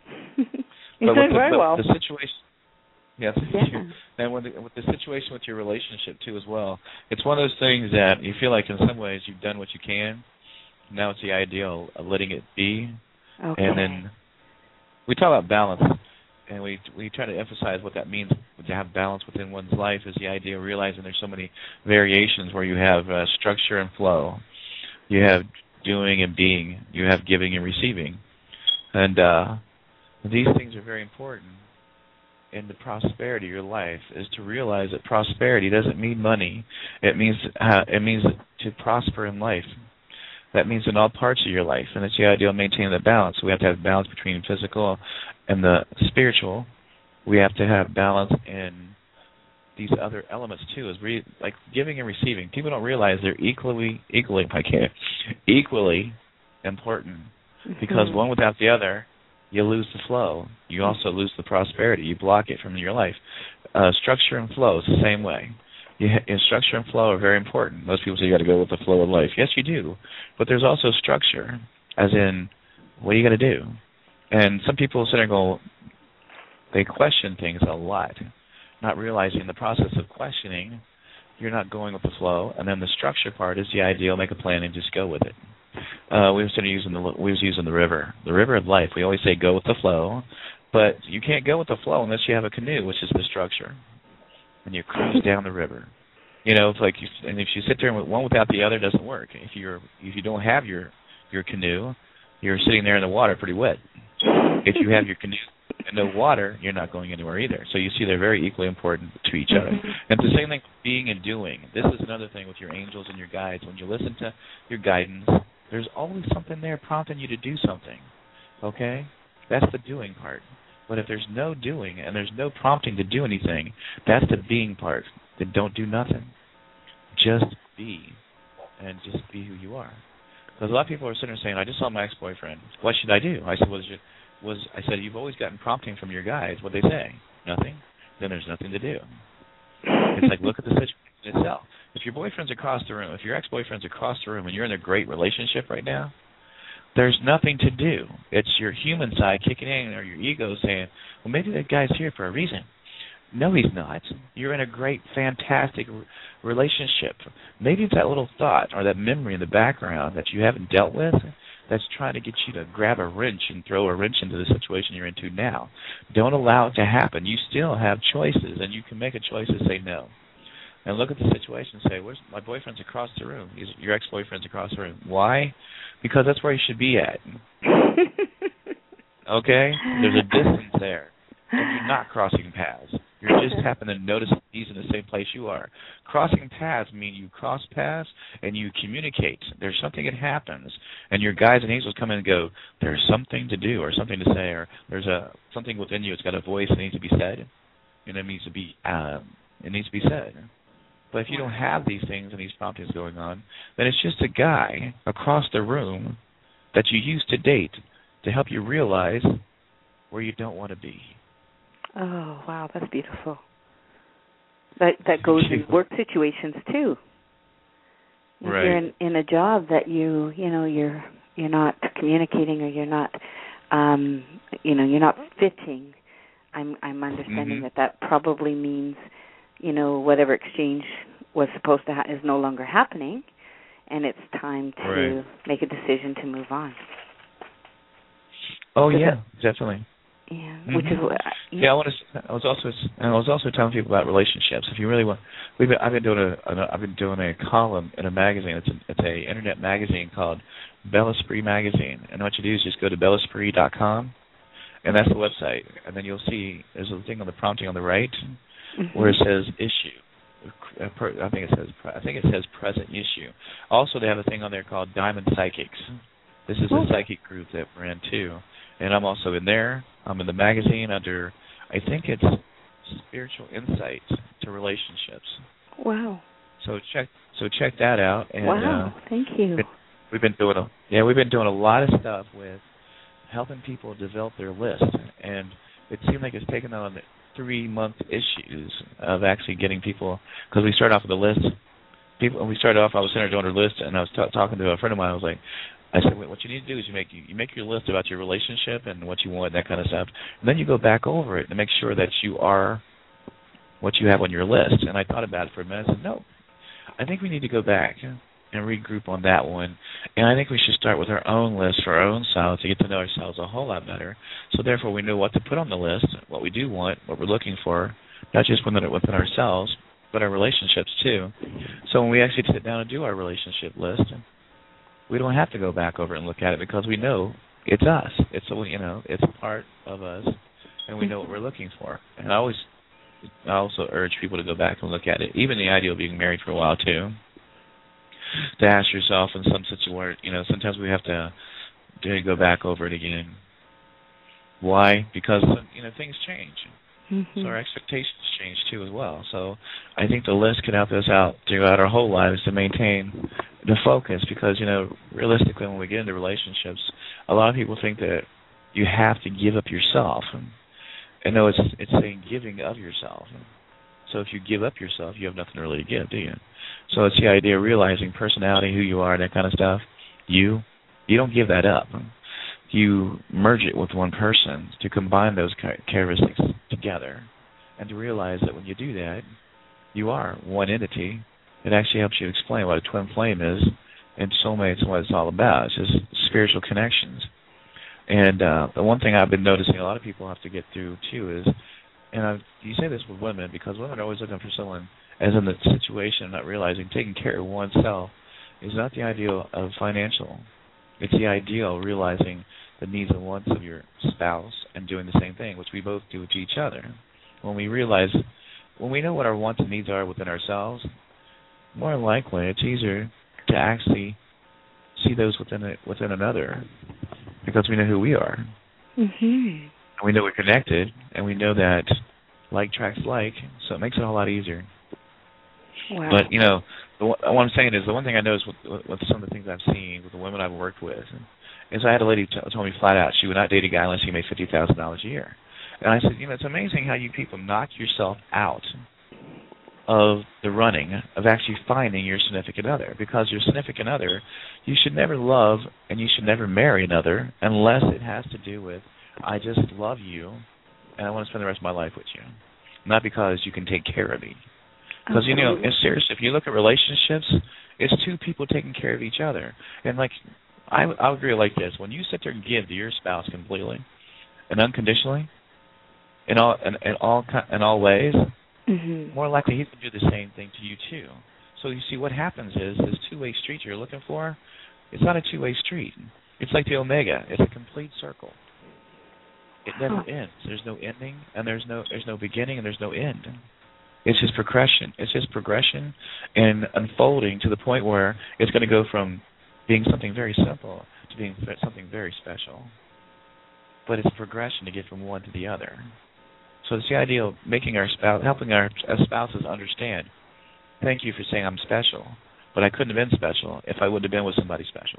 You're but doing with the, very but well. The situation, yeah, thank Yeah. you. And with the, with the situation with your relationship too as well, it's one of those things that you feel like in some ways you've done what you can. Now it's the ideal of letting it be, Okay. and then we talk about balance, and we we try to emphasize what that means to have balance within one's life. Is the idea of realizing there's so many variations where you have uh, structure and flow, you have doing and being, you have giving and receiving, and uh, these things are very important in the prosperity of your life. Is to realize that prosperity doesn't mean money; it means uh, it means to prosper in life. That means in all parts of your life, and it's the idea of maintaining the balance. We have to have balance between physical and the spiritual. We have to have balance in these other elements too, is re- like giving and receiving. People don't realize they're equally, equally, I can't, equally important, because Mm-hmm. one without the other, you lose the flow. You also lose the prosperity. You block it from your life. Uh, structure and flow is the same way. You ha- structure and flow are very important. Most people say you got to go with the flow of life. Yes, you do, but there's also structure, as in what are you going to do? And some people sit there and go, they question things a lot, not realizing the process of questioning, you're not going with the flow. And then the structure part is the ideal, make a plan and just go with it. Uh, we were sort of using the we was using the river, the river of life. We always say go with the flow, but you can't go with the flow unless you have a canoe, which is the structure, and you cruise down the river. You know, it's like, you, and if you sit there and one without the other, it doesn't work. If you're if you don't have your your canoe, you're sitting there in the water pretty wet. If you have your canoe and no water, you're not going anywhere either. So you see they're very equally important to each other. And it's the same thing with being and doing. This is another thing with your angels and your guides. When you listen to your guidance, there's always something there prompting you to do something. Okay? That's the doing part. But if there's no doing and there's no prompting to do anything, that's the being part. Then don't do nothing. Just be. And just be who you are. Because a lot of people are sitting there saying, I just saw my ex-boyfriend. What should I do? I said, was, was I said, you've always gotten prompting from your guides. What they say? Nothing? Then there's nothing to do. It's like, look at the situation itself. If your boyfriend's across the room, if your ex-boyfriend's across the room and you're in a great relationship right now, there's nothing to do. It's your human side kicking in, or your ego saying, well, maybe that guy's here for a reason. No, he's not. You're in a great, fantastic relationship. Maybe it's that little thought or that memory in the background that you haven't dealt with that's trying to get you to grab a wrench and throw a wrench into the situation you're into now. Don't allow it to happen. You still have choices, and you can make a choice to say no. And look at the situation and say, Where's, my boyfriend's across the room. He's, your ex-boyfriend's across the room. Why? Because that's where he should be at. Okay? There's a distance there. And you're not crossing paths. You just happen to notice he's in the same place you are. Crossing paths mean you cross paths and you communicate. There's something that happens, and your guides and angels come in and go, there's something to do or something to say, or there's a something within you. It's got a voice that needs to be said, and it needs to be um, it needs to be said. But if you don't have these things and these promptings going on, then it's just a guy across the room that you use to date to help you realize where you don't want to be. Oh, wow, that's beautiful. That that goes in work situations too. If right. you're in, in a job that you you know you're you're not communicating, or you're not um, you know you're not fitting, I'm I'm understanding mm-hmm. that that probably means, you know, whatever exchange was supposed to ha- is no longer happening, and it's time to right. make a decision to move on. Oh yeah, it, definitely. Yeah, mm-hmm. which is what. I, yeah. yeah, I want to. I was also. I was also telling people about relationships. If you really want, we've been, I've been doing a. I've been doing a column in a magazine. It's a. It's a internet magazine called Bel Esprit Magazine. And what you do is just go to bel esprit dot com, and that's the website. And then you'll see there's a thing on the prompting on the right mm-hmm. where it says issue. I think it says. I think it says present issue. Also, they have a thing on there called Diamond Psychics. This is a psychic group that we're in too. And I'm also in there. I'm in the magazine under, I think it's Spiritual Insights to Relationships. Wow. So check, so check that out. And, wow. Uh, Thank you. We've been doing a, yeah, we've been doing a lot of stuff with helping people develop their list, and it seemed like it's taken on three month issues of actually getting people, because we started off with a list. People, when we started off, I was sitting there doing a list, and I was t- talking to a friend of mine. I was like, I said, what you need to do is you make you make your list about your relationship and what you want, that kind of stuff. And then you go back over it to make sure that you are what you have on your list. And I thought about it for a minute. I said, no, I think we need to go back and regroup on that one. And I think we should start with our own list for our own selves to get to know ourselves a whole lot better. So therefore we know what to put on the list, what we do want, what we're looking for, not just within, within ourselves, but our relationships too. So when we actually sit down and do our relationship list, we don't have to go back over and look at it because we know it's us. It's a, you know, it's a part of us, and we know what we're looking for. And I always, I also urge people to go back and look at it. Even the idea of being married for a while too. To ask yourself in some situation where, you know, sometimes we have to, to go back over it again. Why? Because you know things change. Mm-hmm. So our expectations change too as well. So I think the list can help us out throughout our whole lives to maintain the focus, because, you know, realistically when we get into relationships, a lot of people think that you have to give up yourself. And no, it's it's saying giving of yourself. So if you give up yourself, you have nothing really to give, do you? So it's the idea of realizing personality, who you are, that kind of stuff. You, you don't give that up. You merge it with one person to combine those characteristics together, and to realize that when you do that, you are one entity. It actually helps you explain what a twin flame is and soulmates and what it's all about. It's just spiritual connections. And uh, the one thing I've been noticing a lot of people have to get through too is, and I, you say this with women, because women are always looking for someone, as in the situation, not realizing taking care of oneself is not the ideal of financial. It's the ideal of realizing the needs and wants of your spouse and doing the same thing, which we both do to each other. When we realize, when we know what our wants and needs are within ourselves, more than likely it's easier to actually see those within a, within another, because we know who we are. Mm-hmm. And we know we're connected, and we know that like attracts like, so it makes it a whole lot easier. Wow. But, you know, the, what I'm saying is the one thing I noticed with, with some of the things I've seen with the women I've worked with is I had a lady t- told me flat out she would not date a guy unless he made fifty thousand dollars a year. And I said, you know, it's amazing how you people knock yourself out of the running of actually finding your significant other, because your significant other, you should never love and you should never marry another unless it has to do with, I just love you and I want to spend the rest of my life with you, not because you can take care of me. Because, you know, it's serious. If you look at relationships, it's two people taking care of each other. And, like, I, I would agree like this. When you sit there and give to your spouse completely and unconditionally, in all in, in all in all ways, mm-hmm. more likely he's going to do the same thing to you, too. So, you see, what happens is this two-way street you're looking for, it's not a two-way street. It's like the omega. It's a complete circle. It never huh. ends. There's no ending, and there's no there's no beginning, and there's no end. It's just progression. It's just progression and unfolding to the point where it's going to go from being something very simple to being something very special. But it's progression to get from one to the other. So it's the idea of making our spouse, helping our spouses understand, thank you for saying I'm special, but I couldn't have been special if I wouldn't have been with somebody special.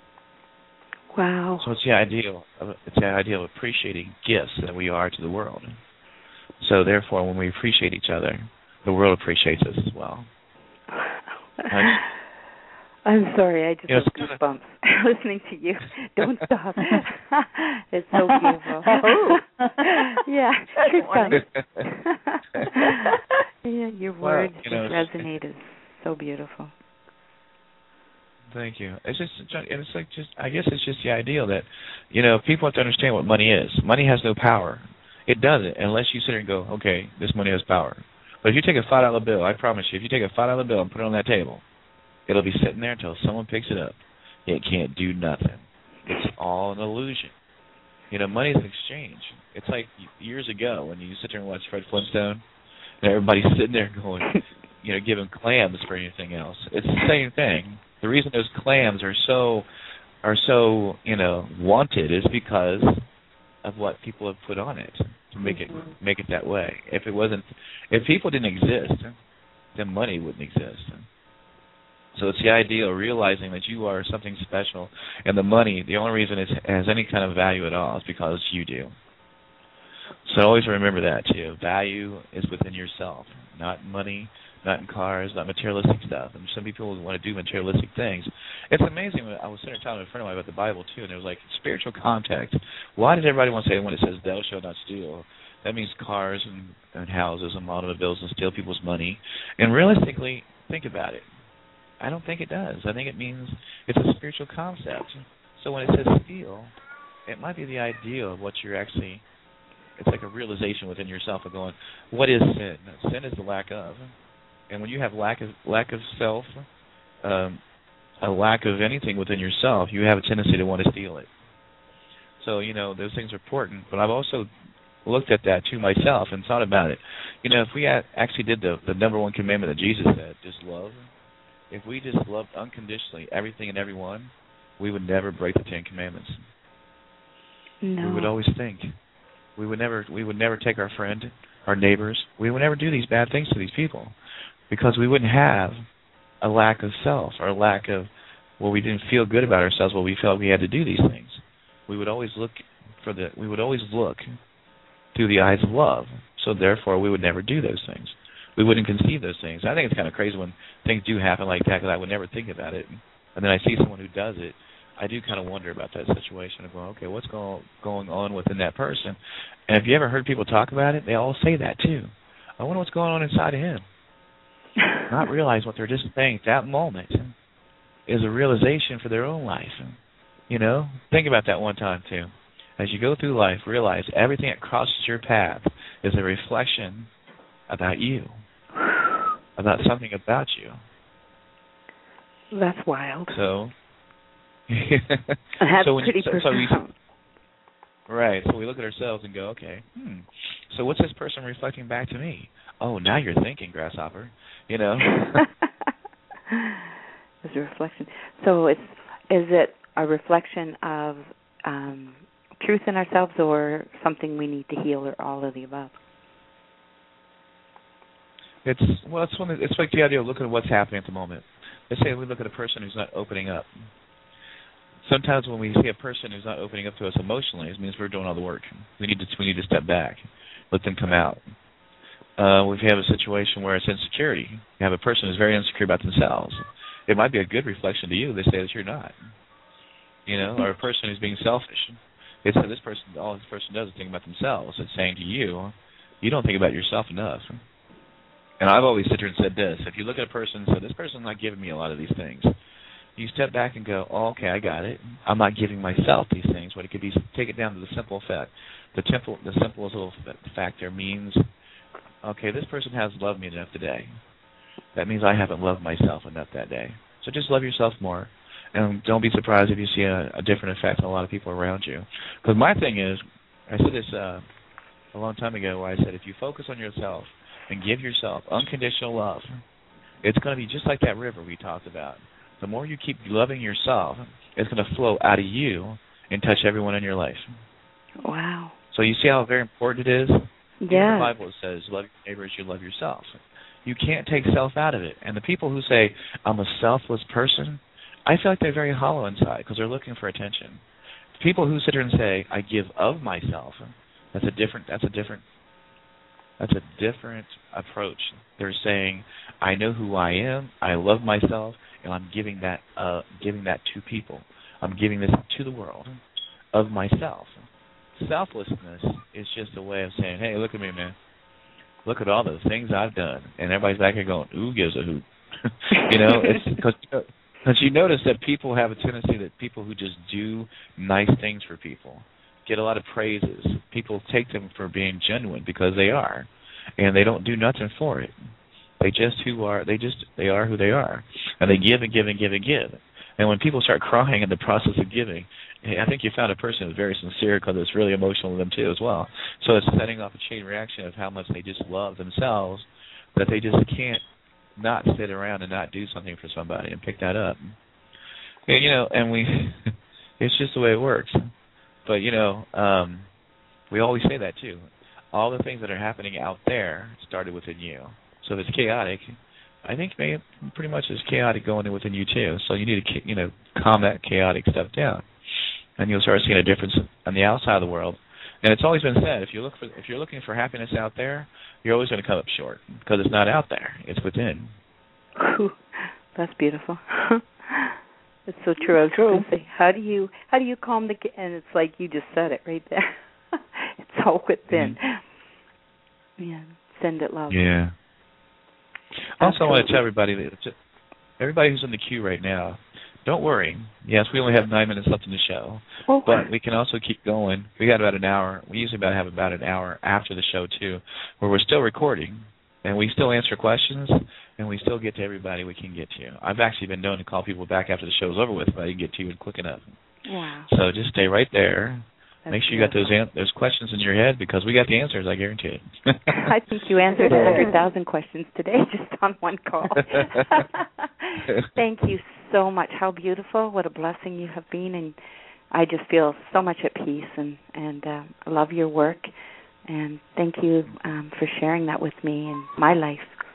Wow. So it's the ideal of, it's the idea of appreciating gifts that we are to the world. So therefore, when we appreciate each other, the world appreciates us as well. Right? I'm sorry, I just you know, have goosebumps listening to you. Don't stop. It's so beautiful. Oh. Yeah, yeah, your words well, you know, resonate as So beautiful. Thank you. It's just, it's like just, I guess it's just the ideal that, you know, people have to understand what money is. Money has no power. It doesn't unless you sit there and go, okay, this money has power. But if you take a five dollar bill, I promise you, if you take a five dollar bill and put it on that table, it'll be sitting there until someone picks it up. It can't do nothing. It's all an illusion. You know, money is an exchange. It's like years ago when you sit there and watch Fred Flintstone, and everybody's sitting there going, you know, giving clams for anything else. It's the same thing. The reason those clams are so, are so, you know, wanted is because of what people have put on it to make it make it that way. If it wasn't, if people didn't exist, then money wouldn't exist. So it's the idea of realizing that you are something special, and the money, the only reason it has any kind of value at all is because you do. So always remember that, too. Value is within yourself, not money, not in cars, not materialistic stuff. And some people want to do materialistic things. It's amazing. I was sitting talking to a friend of mine about the Bible, too, and there was like spiritual context. Why did everybody want to say when it says, thou shalt not steal? That means cars and, and houses and automobiles and steal people's money. And realistically, think about it. I don't think it does. I think it means it's a spiritual concept. So when it says steal, it might be the idea of what you're actually, it's like a realization within yourself of going, what is sin? Sin is the lack of. And when you have lack of lack of self, um, a lack of anything within yourself, you have a tendency to want to steal it. So, you know, those things are important. But I've also looked at that, too, myself and thought about it. You know, if we actually did the, the number one commandment that Jesus said, just love, if we just loved unconditionally everything and everyone, we would never break the Ten Commandments. No. We would always think. We would never we would never take our friend, our neighbors. We would never do these bad things to these people because we wouldn't have a lack of self or a lack of, well, we didn't feel good about ourselves, well, we felt we had to do these things. We would always look for the we would always look through the eyes of love. So therefore, we would never do those things. We wouldn't conceive those things. I think it's kind of crazy when things do happen like that because I would never think about it. And then I see someone who does it. I do kind of wonder about that situation of going, okay, what's go- going on within that person? And if you ever heard people talk about it, they all say that too. I wonder what's going on inside of him. Not realize what they're just saying at that moment is a realization for their own life. You know, think about that one time too. As you go through life, realize everything that crosses your path is a reflection about you, about something about you. That's wild. So, That's so when pretty you, so, so we, profound. right, so we look at ourselves and go, okay, hmm, so what's this person reflecting back to me? Oh, now you're thinking, grasshopper, you know. It's a reflection. So it's, is it a reflection of um, truth in ourselves or something we need to heal or all of the above? It's well, it's one. Of, it's like the idea of looking at what's happening at the moment. Let's say we look at a person who's not opening up. Sometimes when we see a person who's not opening up to us emotionally, it means we're doing all the work. We need to we need to step back, let them come out. Uh, if you have a situation where it's insecurity, you have a person who's very insecure about themselves. It might be a good reflection to you. They say that you're not, you know, or a person who's being selfish. It's that this person, all this person does is think about themselves. It's saying to you, you don't think about yourself enough. And I've always sit here and said this. If you look at a person and say, this person's not giving me a lot of these things, you step back and go, oh, okay, I got it. I'm not giving myself these things. But it could be, take it down to the simple fact. The, temple, the simplest little factor means, okay, this person hasn't loved me enough today. That means I haven't loved myself enough that day. So just love yourself more. And don't be surprised if you see a, a different effect on a lot of people around you. Because my thing is, I said this uh, a long time ago where I said if you focus on yourself, and give yourself unconditional love, it's going to be just like that river we talked about. The more you keep loving yourself, it's going to flow out of you and touch everyone in your life. Wow. So you see how very important it is? Yeah. In the Bible it says, love your neighbor as you love yourself. You can't take self out of it. And the people who say, I'm a selfless person, I feel like they're very hollow inside because they're looking for attention. People who sit here and say, I give of myself, that's a different, that's a different, That's a different approach. They're saying, I know who I am, I love myself, and I'm giving that uh, giving that to people. I'm giving this to the world of myself. Selflessness is just a way of saying, hey, look at me, man. Look at all the things I've done. And everybody's back here going, who gives a hoot? you know, it's because because you notice that people have a tendency that people who just do nice things for people get a lot of praises. People take them for being genuine because they are, and they don't do nothing for it. They just who are they just they are who they are, and they give and give and give and give. And when people start crying in the process of giving, I think you found a person who's very sincere because it's really emotional to them too as well. So it's setting off a chain reaction of how much they just love themselves that they just can't not sit around and not do something for somebody and pick that up. And, you know, and we, it's just the way it works. But, you know, um, we always say that too. All the things that are happening out there started within you. So if it's chaotic, I think maybe pretty much it's chaotic going in within you too. So you need to, you know, calm that chaotic stuff down, and you'll start seeing a difference on the outside of the world. And it's always been said, if you look for, if you're looking for happiness out there, you're always going to come up short because it's not out there; it's within. Ooh, that's beautiful. It's so true. I was going to say, how do you how do you calm the? And it's like you just said it right there. It's all within. Mm-hmm. Yeah, send it love. Yeah. Also, I want to tell everybody, that everybody who's in the queue right now, don't worry. Yes, we only have nine minutes left in the show, oh. but we can also keep going. We got about an hour. We usually about have about an hour after the show, too, where we're still recording, and we still answer questions, and we still get to everybody we can get to. I've actually been known to call people back after the show's over with, but I can get to you quick enough. Wow. So just stay right there. That's Make sure you beautiful. got those an- those questions in your head because we got the answers, I guarantee it. I think you answered one hundred thousand questions today just on one call. Thank you so much. How beautiful. What a blessing you have been. And I just feel so much at peace and, and uh, love your work. And thank you um, for sharing that with me and my life.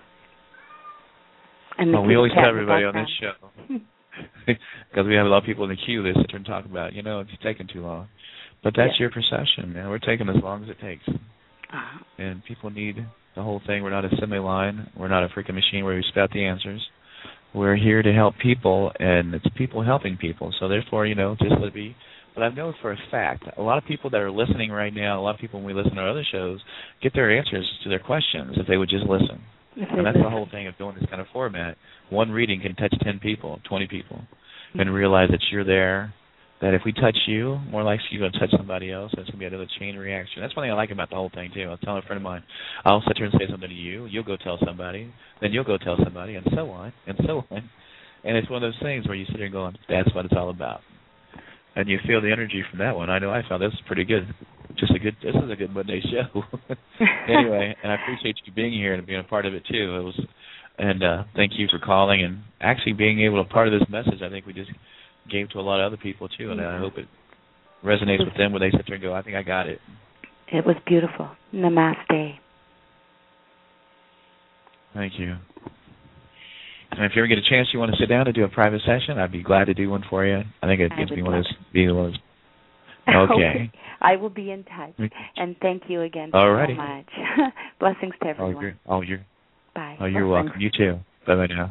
And well, we always tell everybody on background. this show, because we have a lot of people in the queue that sit there and talk about, you know, it's taking too long. But that's yeah. your perception, man. We're taking as long as it takes. Uh-huh. And people need the whole thing. We're not a semi-line. We're not a freaking machine where we spout the answers. We're here to help people, and it's people helping people. So therefore, you know, just let it be. But I know for a fact, a lot of people that are listening right now, a lot of people when we listen to our other shows, get their answers to their questions if they would just listen. And that's the whole thing of doing this kind of format. One reading can touch ten people, twenty people, mm-hmm. and realize that you're there. That if we touch you, more likely you're going to touch somebody else, and it's going to be another chain reaction. That's one thing I like about the whole thing, too. I was telling a friend of mine, I'll sit here and say something to you, you'll go tell somebody, then you'll go tell somebody, and so on, and so on. And it's one of those things where you sit here going, that's what it's all about. And you feel the energy from that one. I know I found this pretty good. Just a good, this is a good Monday show. Anyway, and I appreciate you being here and being a part of it, too. It was, and uh, thank you for calling and actually being able to part of this message. I think we just gave to a lot of other people, too, and I hope it resonates with them when they sit there and go, I think I got it. It was beautiful. Namaste. Thank you. And if you ever get a chance you want to sit down to do a private session, I'd be glad to do one for you. I think it I gets me would one of love those, be one of those. Okay. I will be in touch. And thank you again so Alrighty. much. Blessings to everyone. Oh, you're, oh, you're, Bye. oh, you're Blessings. welcome. You too. Bye-bye now.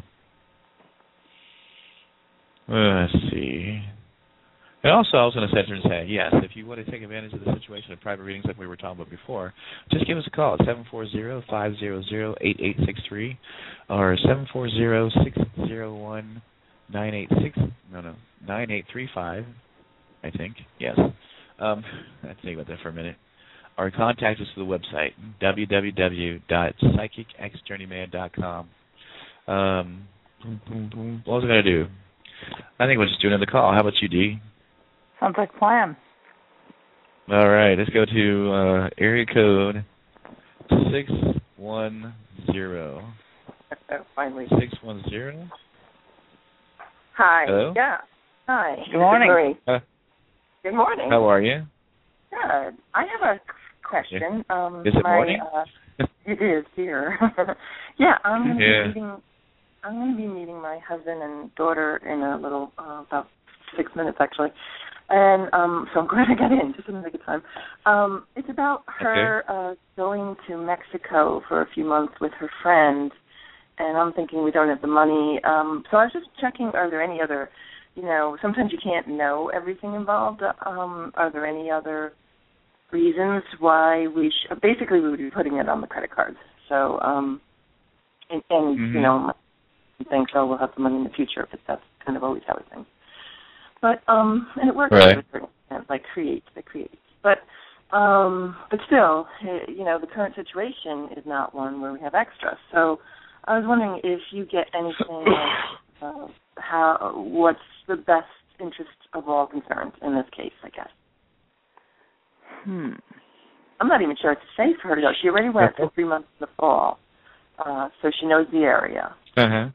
Let's see. And also, I was going to sit there and say, yes, if you want to take advantage of the situation of private readings like we were talking about before, just give us a call at seven four zero, five zero zero, eight eight six three or seven four zero, six zero one, nine eight six, no, no, nine eight three five, I think, yes. Um, let's think about that for a minute. Or contact us through the website, w w w dot psychic x journeyman dot com. Um, what was I going to do? I think we'll just do another call. How about you, Dee? Sounds like a plan. All right, let's go to uh, area code six one zero. Finally. six one zero? Hi. Hello? Yeah. Hi. Good morning. Marie. Uh, Good morning. how are you? Good. I have a question. Um, Is it my, morning? Uh, it is here. yeah, I'm going to Yeah. be meeting. I'm going to be meeting my husband and daughter in a little, uh, about six minutes actually, and um, so I'm glad I got in just in the nick of time. Um, it's about her Okay. uh, going to Mexico for a few months with her friend, and I'm thinking we don't have the money. Um, so I was just checking, are there any other, you know, sometimes you can't know everything involved. Um, are there any other reasons why we sh- basically we would be putting it on the credit cards. So, um, and, and mm-hmm. you know, and thinks, oh, we'll have the money in the future, but that's kind of always how it thinks. But, um, and it works right. to a certain extent, like create, that creates. But, um, but still, you know, the current situation is not one where we have extra. So I was wondering if you get anything like, uh, how, what's the best interest of all concerned in this case, I guess. Hmm. I'm not even sure what to say for her to go. She already went for three months in the fall, uh, so she knows the area. Uh-huh.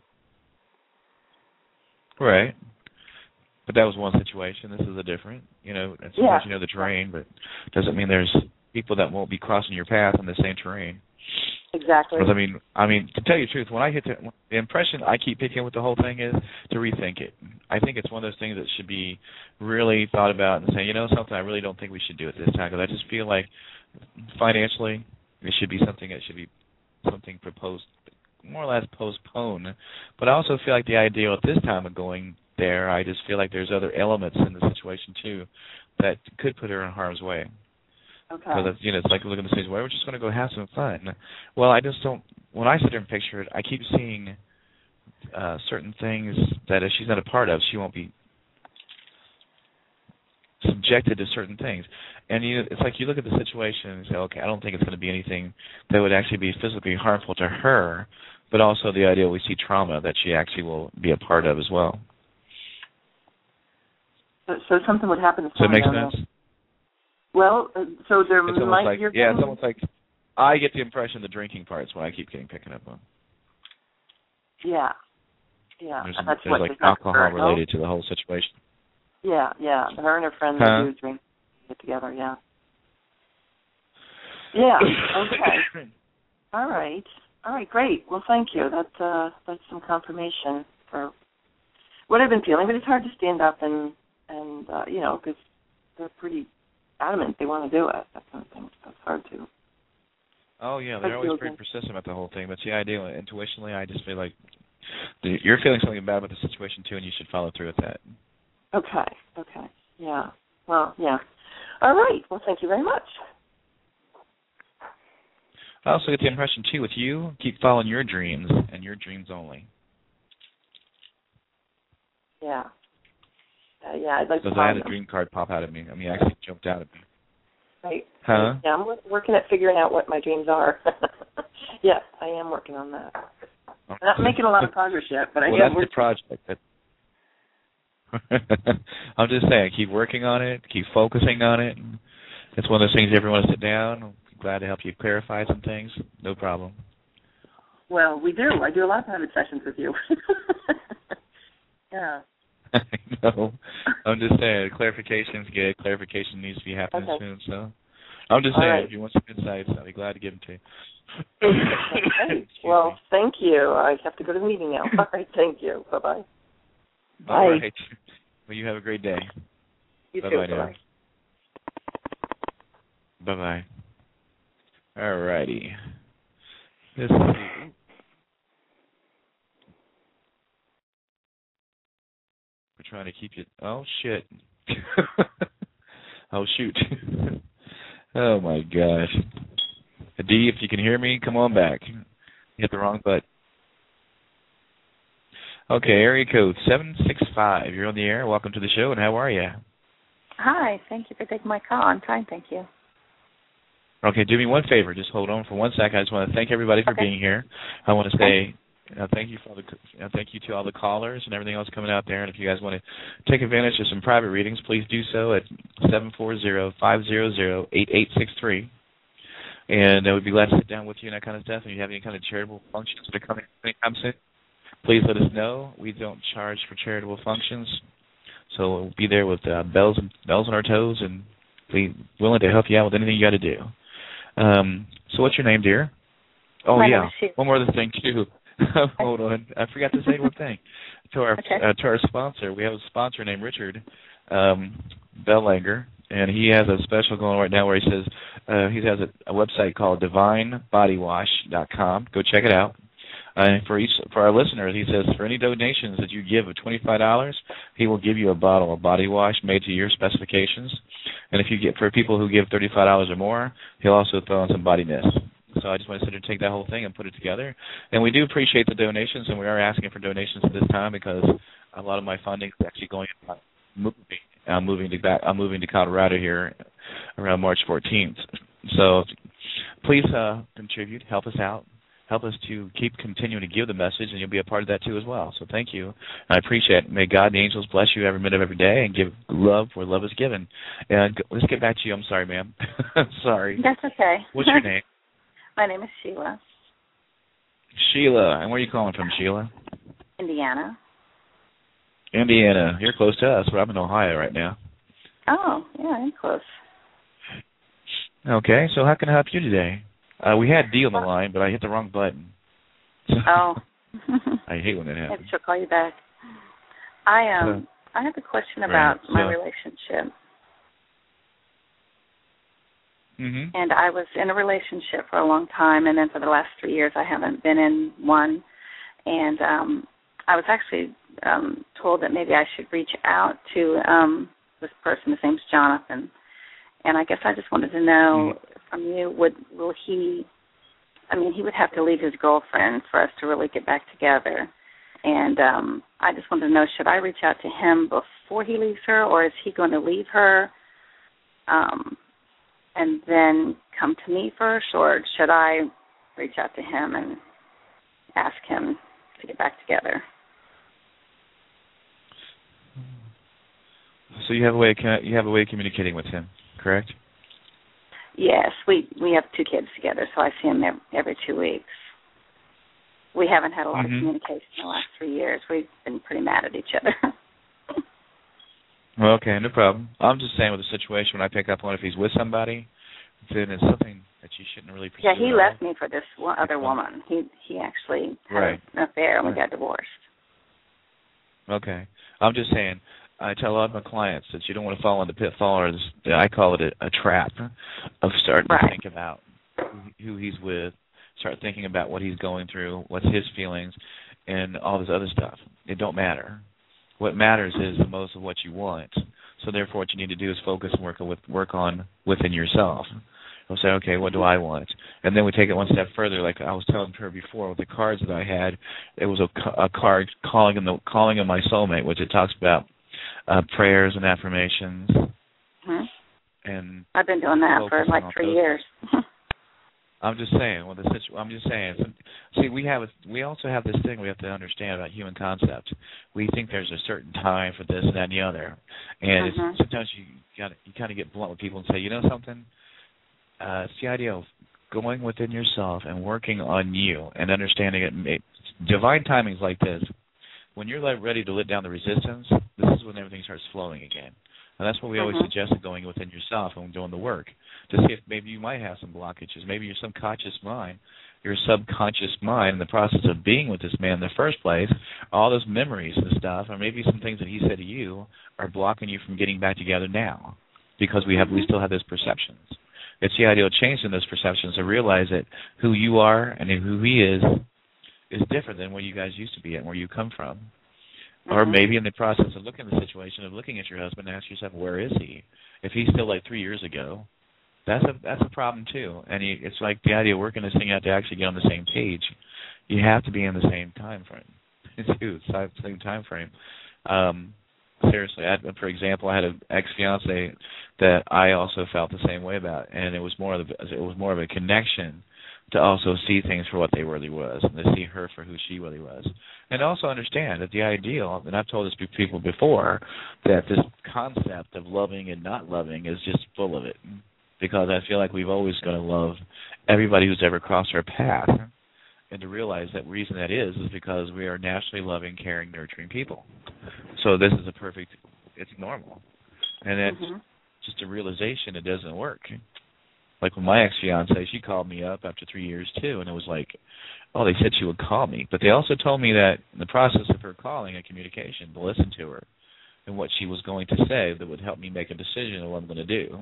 Right. But that was one situation. This is a different, you know, and sometimes Yeah. you know the terrain, but doesn't mean there's people that won't be crossing your path on the same terrain. Exactly. Because, I mean, I mean, to tell you the truth, when I hit the, the impression I keep picking with the whole thing is to rethink it. I think it's one of those things that should be really thought about and say, you know, something I really don't think we should do at this time, because I just feel like financially it should be something that should be something proposed, more or less postponed. But I also feel like the idea at this time of going there, I just feel like there's other elements in the situation too that could put her in harm's way. Okay. Because, you know, it's like looking at the stage, well, we're just going to go have some fun. Well, I just don't, when I sit there and picture it, I keep seeing uh, certain things that if she's not a part of, she won't be subjected to certain things. And you, it's like you look at the situation and say, okay, I don't think it's going to be anything that would actually be physically harmful to her, but also the idea we see trauma that she actually will be a part of as well. So, so something would happen to Does that make someone, sense? Well, uh, so there It's might almost like, you're yeah, getting... it's almost like I get the impression the drinking part's what I keep getting picking up on. Yeah, yeah. There's, That's there's what like there's not alcohol her, related to the whole situation. Yeah, yeah. Her and her friends Huh? do drink get together. Yeah. Yeah. Okay. All right. All right. Great. Well, thank you. That's uh, that's some confirmation for what I've been feeling. But it's hard to stand up and and uh, you know, because they're pretty adamant they want to do it. That kind of thing. So it's hard to. Oh yeah, they're I always feel pretty good. persistent about the whole thing. But see, I do intuitionally, I just feel like you're feeling something bad about the situation too, and you should follow through with that. Okay. Okay. Yeah. Well, yeah. All right. Well, thank you very much. I also get the impression too with you, keep following your dreams and your dreams only. Yeah. Uh, yeah, I'd like to Because I had find a them. dream card pop out at me. I mean, it actually jumped out at me. Right. Huh? Yeah, I'm wo- working at figuring out what my dreams are. Yes, I am working on that. I'm not making a lot of progress yet, but I well, am that's working. the project. That I'm just saying, keep working on it, keep focusing on it. It's one of those things you ever want to sit down. I'm glad to help you clarify some things. No problem. Well, we do. I do a lot of private sessions with you. Yeah. I know. I'm just saying, clarification's good. Clarification needs to be happening Okay. soon. So, I'm just All saying, right. if you want some insights, I'll be glad to give them to you. Okay. Well, thank you. I have to go to the meeting now. All right. Thank you. Bye-bye. Bye. All right. Well, you have a great day. You Bye-bye too. now. Bye. Bye-bye. All righty. Let's see. We're trying to keep you... Oh, shit. Oh, shoot. Oh, my gosh. D, if you can hear me, come on back. You hit the wrong button. Okay, area code seven six five. You're on the air. Welcome to the show, and how are you? Hi. Thank you for taking my call. I'm fine, thank you. Okay, do me one favor. Just hold on for one second. I just want to thank everybody for Okay. being here. I want to say uh, thank you for all the uh, thank you to all the callers and everything else coming out there. And if you guys want to take advantage of some private readings, please do so at seven four zero, five zero zero, eight eight six three. And I would be glad to sit down with you and that kind of stuff. And if you have any kind of charitable functions that are coming anytime soon, please let us know. We don't charge for charitable functions, so we'll be there with uh, bells and bells on our toes, and be willing to help you out with anything you got to do. Um, so, what's your name, dear? Oh My name yeah, is Sue. one more other thing too. Hold on, I forgot to say one thing. To our Okay. uh, to our sponsor, we have a sponsor named Richard um, Bellanger, and he has a special going right now where he says uh, he has a, a website called divine body wash dot com. Go check it out. Uh, and for each for our listeners, he says for any donations that you give of twenty-five dollars, he will give you a bottle of body wash made to your specifications. And if you get for people who give thirty-five dollars or more, he'll also throw in some body mist. So I just want to sit and take that whole thing and put it together. And we do appreciate the donations, and we are asking for donations at this time because a lot of my funding is actually going uh, moving. I'm moving to back. I'm moving to Colorado here around March fourteenth. So please uh, contribute, help us out, help us to keep continuing to give the message, and you'll be a part of that too as well. So thank you. I appreciate it. May God and the angels bless you every minute of every day and give love where love is given. And let's get back to you. I'm sorry, ma'am. I'm sorry. That's okay. What's your name? My name is Sheila. Sheila. And where are you calling from, Sheila? Indiana. Indiana. You're close to us, but I'm in Ohio right now. Oh, yeah, I'm close. Okay, so how can I help you today? Uh, we had Dee on the line, but I hit the wrong button. Oh. I hate when that happens. Maybe she'll call you back. I um, uh, I have a question about right, so. my relationship. Mm-hmm. And I was in a relationship for a long time, and then for the last three years I haven't been in one. And um, I was actually um, told that maybe I should reach out to um, this person. His name's Jonathan. And I guess I just wanted to know mm-hmm. from you, would will he, I mean, he would have to leave his girlfriend for us to really get back together. And um, I just wanted to know, should I reach out to him before he leaves her, or is he going to leave her um, and then come to me first, or should I reach out to him and ask him to get back together? So you have a way of, you have a way of communicating with him, correct? Yes, we we have two kids together, so I see him every, every two weeks. We haven't had a lot mm-hmm. of communication in the last three years. We've been pretty mad at each other. Well, okay, no problem. I'm just saying with the situation, when I pick up on if he's with somebody, then it's something that you shouldn't really pursue. Yeah, he left me for this one other woman. He he actually had right. an affair and right. we got divorced. Okay. I'm just saying, I tell a lot of my clients that you don't want to fall into the pitfall, or this, I call it a, a trap, of starting right. to think about who, who he's with, start thinking about what he's going through, what's his feelings, and all this other stuff. It don't matter. What matters is the most of what you want. So therefore, what you need to do is focus and work with work on within yourself. You'll say, okay, what do I want? And then we take it one step further. Like I was telling her before, with the cards that I had, it was a, a card calling in the calling of my soulmate, which it talks about uh, prayers and affirmations. Mm-hmm. And I've been doing that for like three those. years. I'm just saying. Well, the situ- I'm just saying. See, we have a, we also have this thing we have to understand about human concept. We think there's a certain time for this and that and the other, and mm-hmm. it's, sometimes you got you kind of get blunt with people and say, you know something. Uh, it's the idea of going within yourself and working on you and understanding it. it divine timings like this. When you're like ready to let down the resistance, this is when everything starts flowing again. And that's what we always mm-hmm. suggest, going within yourself and doing the work to see if maybe you might have some blockages. Maybe your subconscious mind, your subconscious mind in the process of being with this man in the first place, all those memories and stuff, or maybe some things that he said to you are blocking you from getting back together now because we have we still have those perceptions. It's the idea of changing those perceptions to realize that who you are and who he is is different than where you guys used to be and where you come from. Mm-hmm. Or maybe in the process of looking at the situation of looking at your husband, ask yourself, where is he? If he's still like three years ago, that's a that's a problem too. And he, it's like the idea of working this thing out to actually get on the same page. You have to be in the same time frame, too. Same time frame. Um, seriously, I, for example, I had an ex-fiance that I also felt the same way about, and it was more of a, it was more of a connection to also see things for what they really was, and to see her for who she really was. And also understand that the ideal, and I've told this to people before, that this concept of loving and not loving is just full of it. Because I feel like we've always got to love everybody who's ever crossed our path. And to realize that the reason that is is because we are naturally loving, caring, nurturing people. So this is a perfect, it's normal. And it's mm-hmm. just a realization it doesn't work. Like with my ex-fiance, she called me up after three years too, and it was like, oh, they said she would call me. But they also told me that in the process of her calling and communication, to listen to her and what she was going to say that would help me make a decision on what I'm going to do.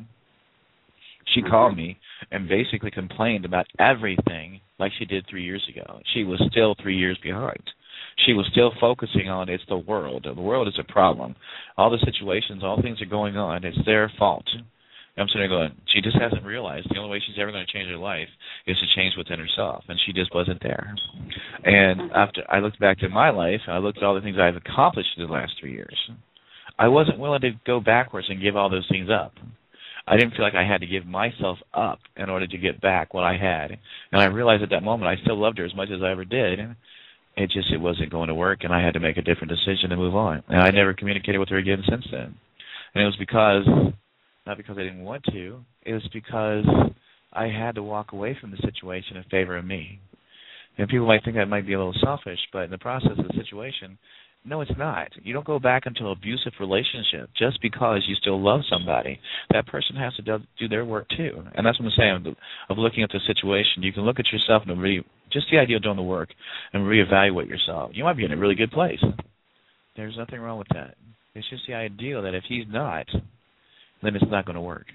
She mm-hmm. called me and basically complained about everything like she did three years ago. She was still three years behind. She was still focusing on it's the world. The world is a problem. All the situations, all things are going on. It's their fault. I'm sitting there going, she just hasn't realized the only way she's ever going to change her life is to change within herself, and she just wasn't there. And after I looked back to my life, I looked at all the things I've accomplished in the last three years. I wasn't willing to go backwards and give all those things up. I didn't feel like I had to give myself up in order to get back what I had. And I realized at that moment I still loved her as much as I ever did. It just it wasn't going to work, and I had to make a different decision to move on. And I never communicated with her again since then. And it was because, not because I didn't want to, it was because I had to walk away from the situation in favor of me. And people might think that might be a little selfish, but in the process of the situation, no, it's not. You don't go back into an abusive relationship just because you still love somebody. That person has to do, do their work too. And that's what I'm saying, of looking at the situation. You can look at yourself and re, just the idea of doing the work and reevaluate yourself. You might be in a really good place. There's nothing wrong with that. It's just the idea that if he's not, then it's not going to work.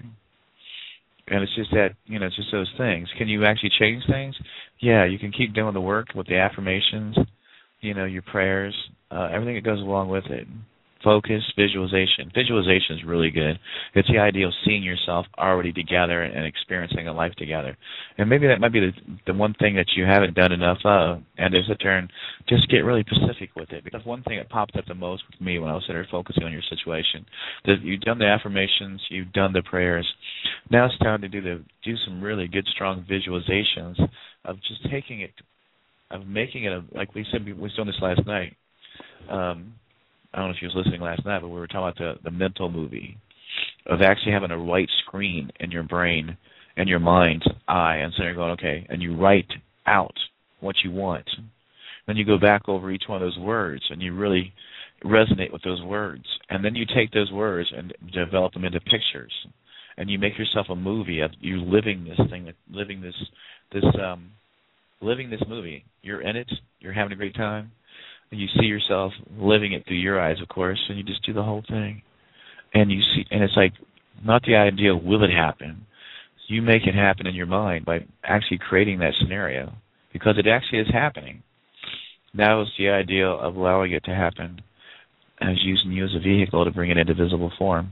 And it's just that, you know, it's just those things. Can you actually change things? Yeah, you can keep doing the work with the affirmations, you know, your prayers, uh, everything that goes along with it. Focus, visualization. Visualization is really good. It's the idea of seeing yourself already together and experiencing a life together. And maybe that might be the, the one thing that you haven't done enough of. And as a turn, just get really specific with it. Because one thing that popped up the most with me when I was sitting there focusing on your situation, that you've done the affirmations, you've done the prayers. Now it's time to do the do some really good, strong visualizations of just taking it, of making it, a, like we said, we was doing this last night. Um, I don't know if you was listening last night, but we were talking about the, the mental movie of actually having a white screen in your brain and your mind's eye, and so you're going, okay, and you write out what you want. Then you go back over each one of those words, and you really resonate with those words. And then you take those words and develop them into pictures, and you make yourself a movie of you living this thing, living this, this, um, living this movie. You're in it. You're having a great time. You see yourself living it through your eyes, of course, and you just do the whole thing. And you see, and it's like not the idea of will it happen. You make it happen in your mind by actually creating that scenario, because it actually is happening. Now is the idea of allowing it to happen as using you as a vehicle to bring it into visible form.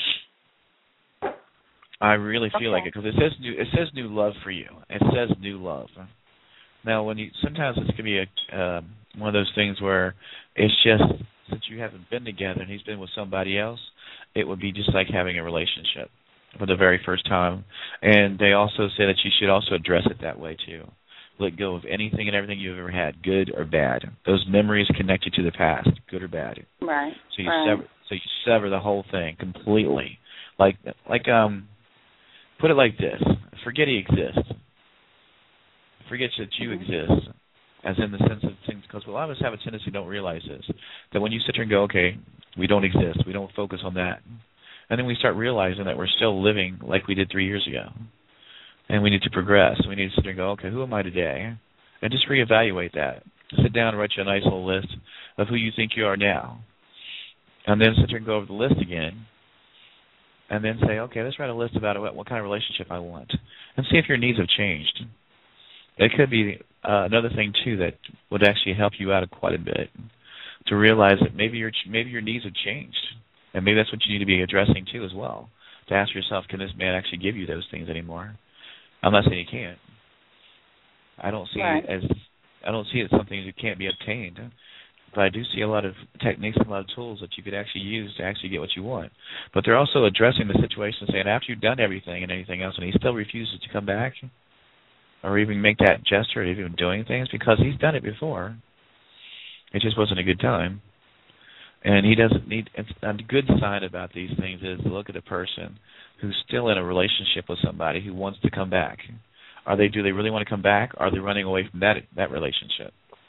I really feel okay. like it, because it says new, it says new love for you. It says new love. Now, when you sometimes it's going to be a, uh, one of those things where it's just, since you haven't been together and he's been with somebody else, it would be just like having a relationship for the very first time. And they also say that you should also address it that way, too. Let go of anything and everything you've ever had, good or bad. Those memories connect you to the past, good or bad. Right. So you right. sever, so you sever the whole thing completely. Like, like, um, put it like this: forget he exists. Forget that you exist, as in the sense of things, because a lot of us have a tendency to don't realize this, that when you sit here and go, okay, we don't exist, we don't focus on that, and then we start realizing that we're still living like we did three years ago, and we need to progress. We need to sit here and go, okay, who am I today? And just reevaluate that. Sit down and write you a nice little list of who you think you are now, and then sit here and go over the list again, and then say, okay, let's write a list about what, what kind of relationship I want, and see if your needs have changed. It could be uh, another thing, too, that would actually help you out quite a bit, to realize that maybe your maybe your needs have changed, and maybe that's what you need to be addressing, too, as well, to ask yourself, can this man actually give you those things anymore? I'm not saying he can't. I don't see right. it as I don't see it as something that can't be obtained, but I do see a lot of techniques and a lot of tools that you could actually use to actually get what you want. But they're also addressing the situation, saying after you've done everything and anything else, and he still refuses to come back, or even make that gesture of even doing things, because he's done it before. It just wasn't a good time. And he doesn't need, a good sign about these things is to look at a person who's still in a relationship with somebody who wants to come back. Are they, do they really want to come back, or are they running away from that that relationship?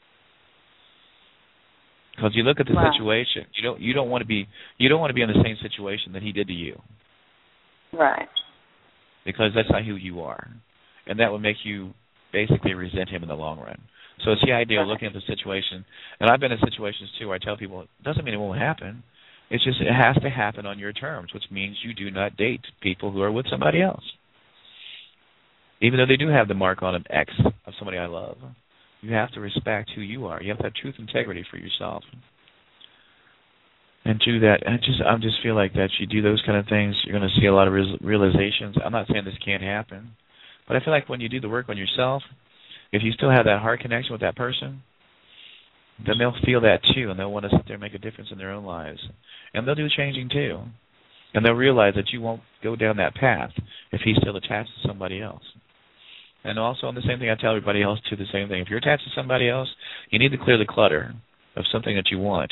Because you look at the wow. situation, you don't you don't want to be you don't want to be in the same situation that he did to you. Right. Because that's not who you are. And that would make you basically resent him in the long run. So it's the idea of looking at the situation. And I've been in situations, too, where I tell people, it doesn't mean it won't happen. It's just it has to happen on your terms, which means you do not date people who are with somebody else. Even though they do have the mark on them, X, of somebody I love. You have to respect who you are. You have to have truth and integrity for yourself. And do that. I just, I just feel like that you do those kind of things, you're going to see a lot of realizations. I'm not saying this can't happen, but I feel like when you do the work on yourself, if you still have that heart connection with that person, then they'll feel that too, and they'll want to sit there and make a difference in their own lives. And they'll do changing too. And they'll realize that you won't go down that path if he's still attached to somebody else. And also, on the same thing, I tell everybody else too, the same thing. If you're attached to somebody else, you need to clear the clutter of something that you want.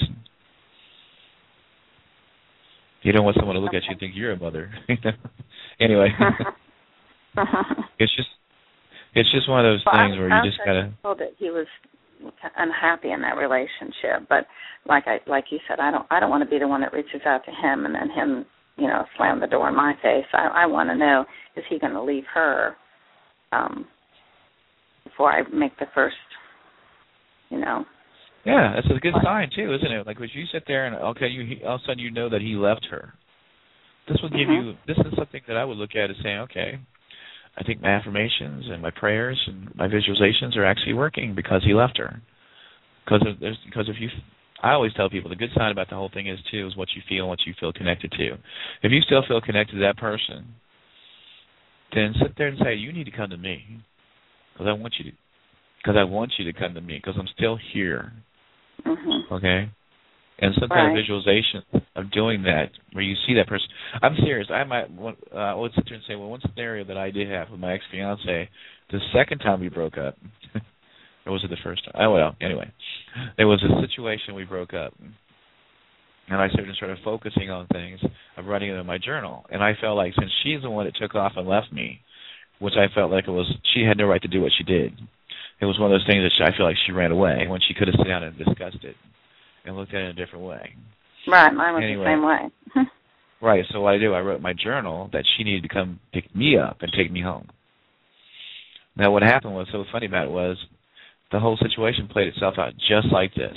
You don't want someone to look at you and think you're a mother. Anyway, it's just it's just one of those well, things I, where I you just gotta. told that he was unhappy in that relationship, but like I like you said, I don't I don't want to be the one that reaches out to him and then him, you know, slam the door in my face. I, I want to know, is he going to leave her um, before I make the first, you know. Yeah, that's a good sign too, isn't it? Like when you sit there and okay, you all of a sudden you know that he left her. This will give mm-hmm. you. This is something that I would look at as saying, okay, I think my affirmations and my prayers and my visualizations are actually working because he left her. Because of, there's because if you, I always tell people the good sign about the whole thing is too is what you feel and what you feel connected to. If you still feel connected to that person, then sit there and say, you need to come to me because I want you to, because I want you to come to me because I'm still here. Mm-hmm. Okay, and some right. kind of visualization of doing that, where you see that person. I'm serious. I might uh, I would sit there and say, well, one scenario that I did have with my ex-fiance, the second time we broke up, or was it the first time? Oh well, anyway, there was a situation we broke up, and I started started focusing on things. I'm writing it in my journal, and I felt like since she's the one that took off and left me, which I felt like it was, she had no right to do what she did. It was one of those things that she, I feel like she ran away when she could have sat down and discussed it and looked at it in a different way. Right, mine was anyway, the same way. Right, so what I do, I wrote in my journal that she needed to come pick me up and take me home. Now what happened was, so funny about it was, the whole situation played itself out just like this.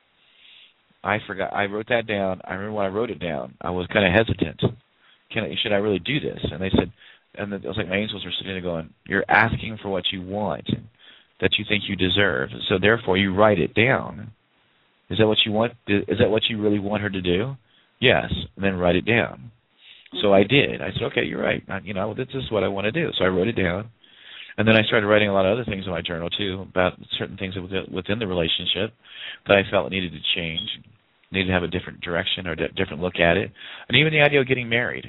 I forgot, I wrote that down. I remember when I wrote it down, I was kind of hesitant. Can I, should I really do this? And they said, and it was like my angels were sitting there going, you're asking for what you want, that you think you deserve. So therefore, you write it down. Is that what you want? Is that what you really want her to do? Yes. And then write it down. So I did. I said, okay, you're right. I, you know, this is what I want to do. So I wrote it down. And then I started writing a lot of other things in my journal, too, about certain things within the relationship that I felt needed to change, needed to have a different direction or a different look at it. And even the idea of getting married.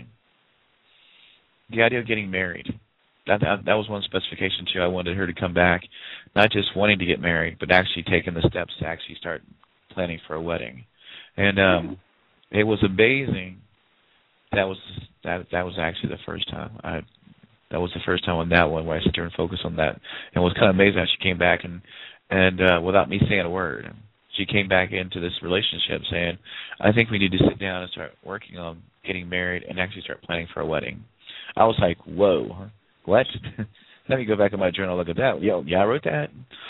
The idea of getting married. That, that that was one specification, too. I wanted her to come back, not just wanting to get married, but actually taking the steps to actually start planning for a wedding. And um, it was amazing. That was that that was actually the first time. I That was the first time on that one where I sat there and focused on that. And it was kind of amazing how she came back and, and uh, without me saying a word, she came back into this relationship saying, I think we need to sit down and start working on getting married and actually start planning for a wedding. I was like, whoa. What? Let me go back in my journal and look at that. Yo, yeah, I wrote that.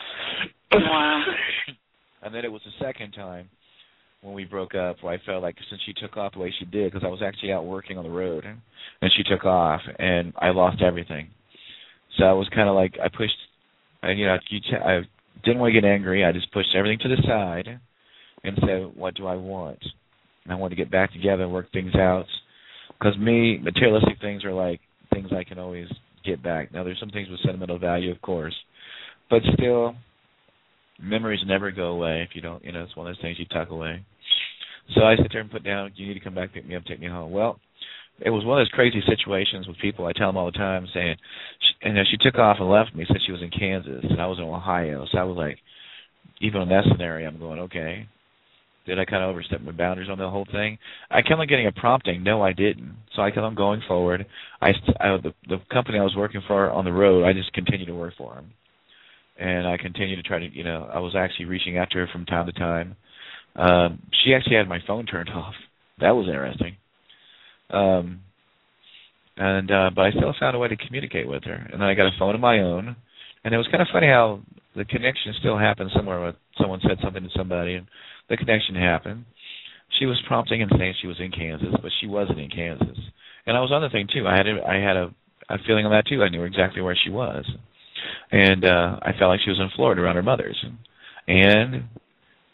Wow. And then it was the second time when we broke up where I felt like since she took off the way she did, because I was actually out working on the road, and she took off, and I lost everything. So I was kind of like, I pushed, I, you know, I didn't want to get angry. I just pushed everything to the side and said, what do I want? And I wanted to get back together and work things out. Because me, materialistic things are like things I can always get back. Now, there's some things with sentimental value, of course, but still, memories never go away if you don't, you know, it's one of those things you tuck away. So I sit there and put down, you need to come back, pick me up, take me home. Well, it was one of those crazy situations with people. I tell them all the time, saying, and you know, she took off and left me, said she was in Kansas, and I was in Ohio. So I was like, even in that scenario, I'm going, okay. Did I kind of overstep my boundaries on the whole thing? I kept on getting a prompting. No, I didn't. So I kept on going forward. I, I the, the company I was working for on the road, I just continued to work for them. And I continued to try to, you know, I was actually reaching out to her from time to time. Um, she actually had my phone turned off. That was interesting. Um, and uh, but I still found a way to communicate with her. And then I got a phone of my own. And it was kind of funny how the connection still happened somewhere when someone said something to somebody, and the connection happened. She was prompting and saying she was in Kansas, but she wasn't in Kansas. And I was on the thing, too. I had a, I had a, a feeling on that, too. I knew exactly where she was. And uh, I felt like she was in Florida around her mother's. And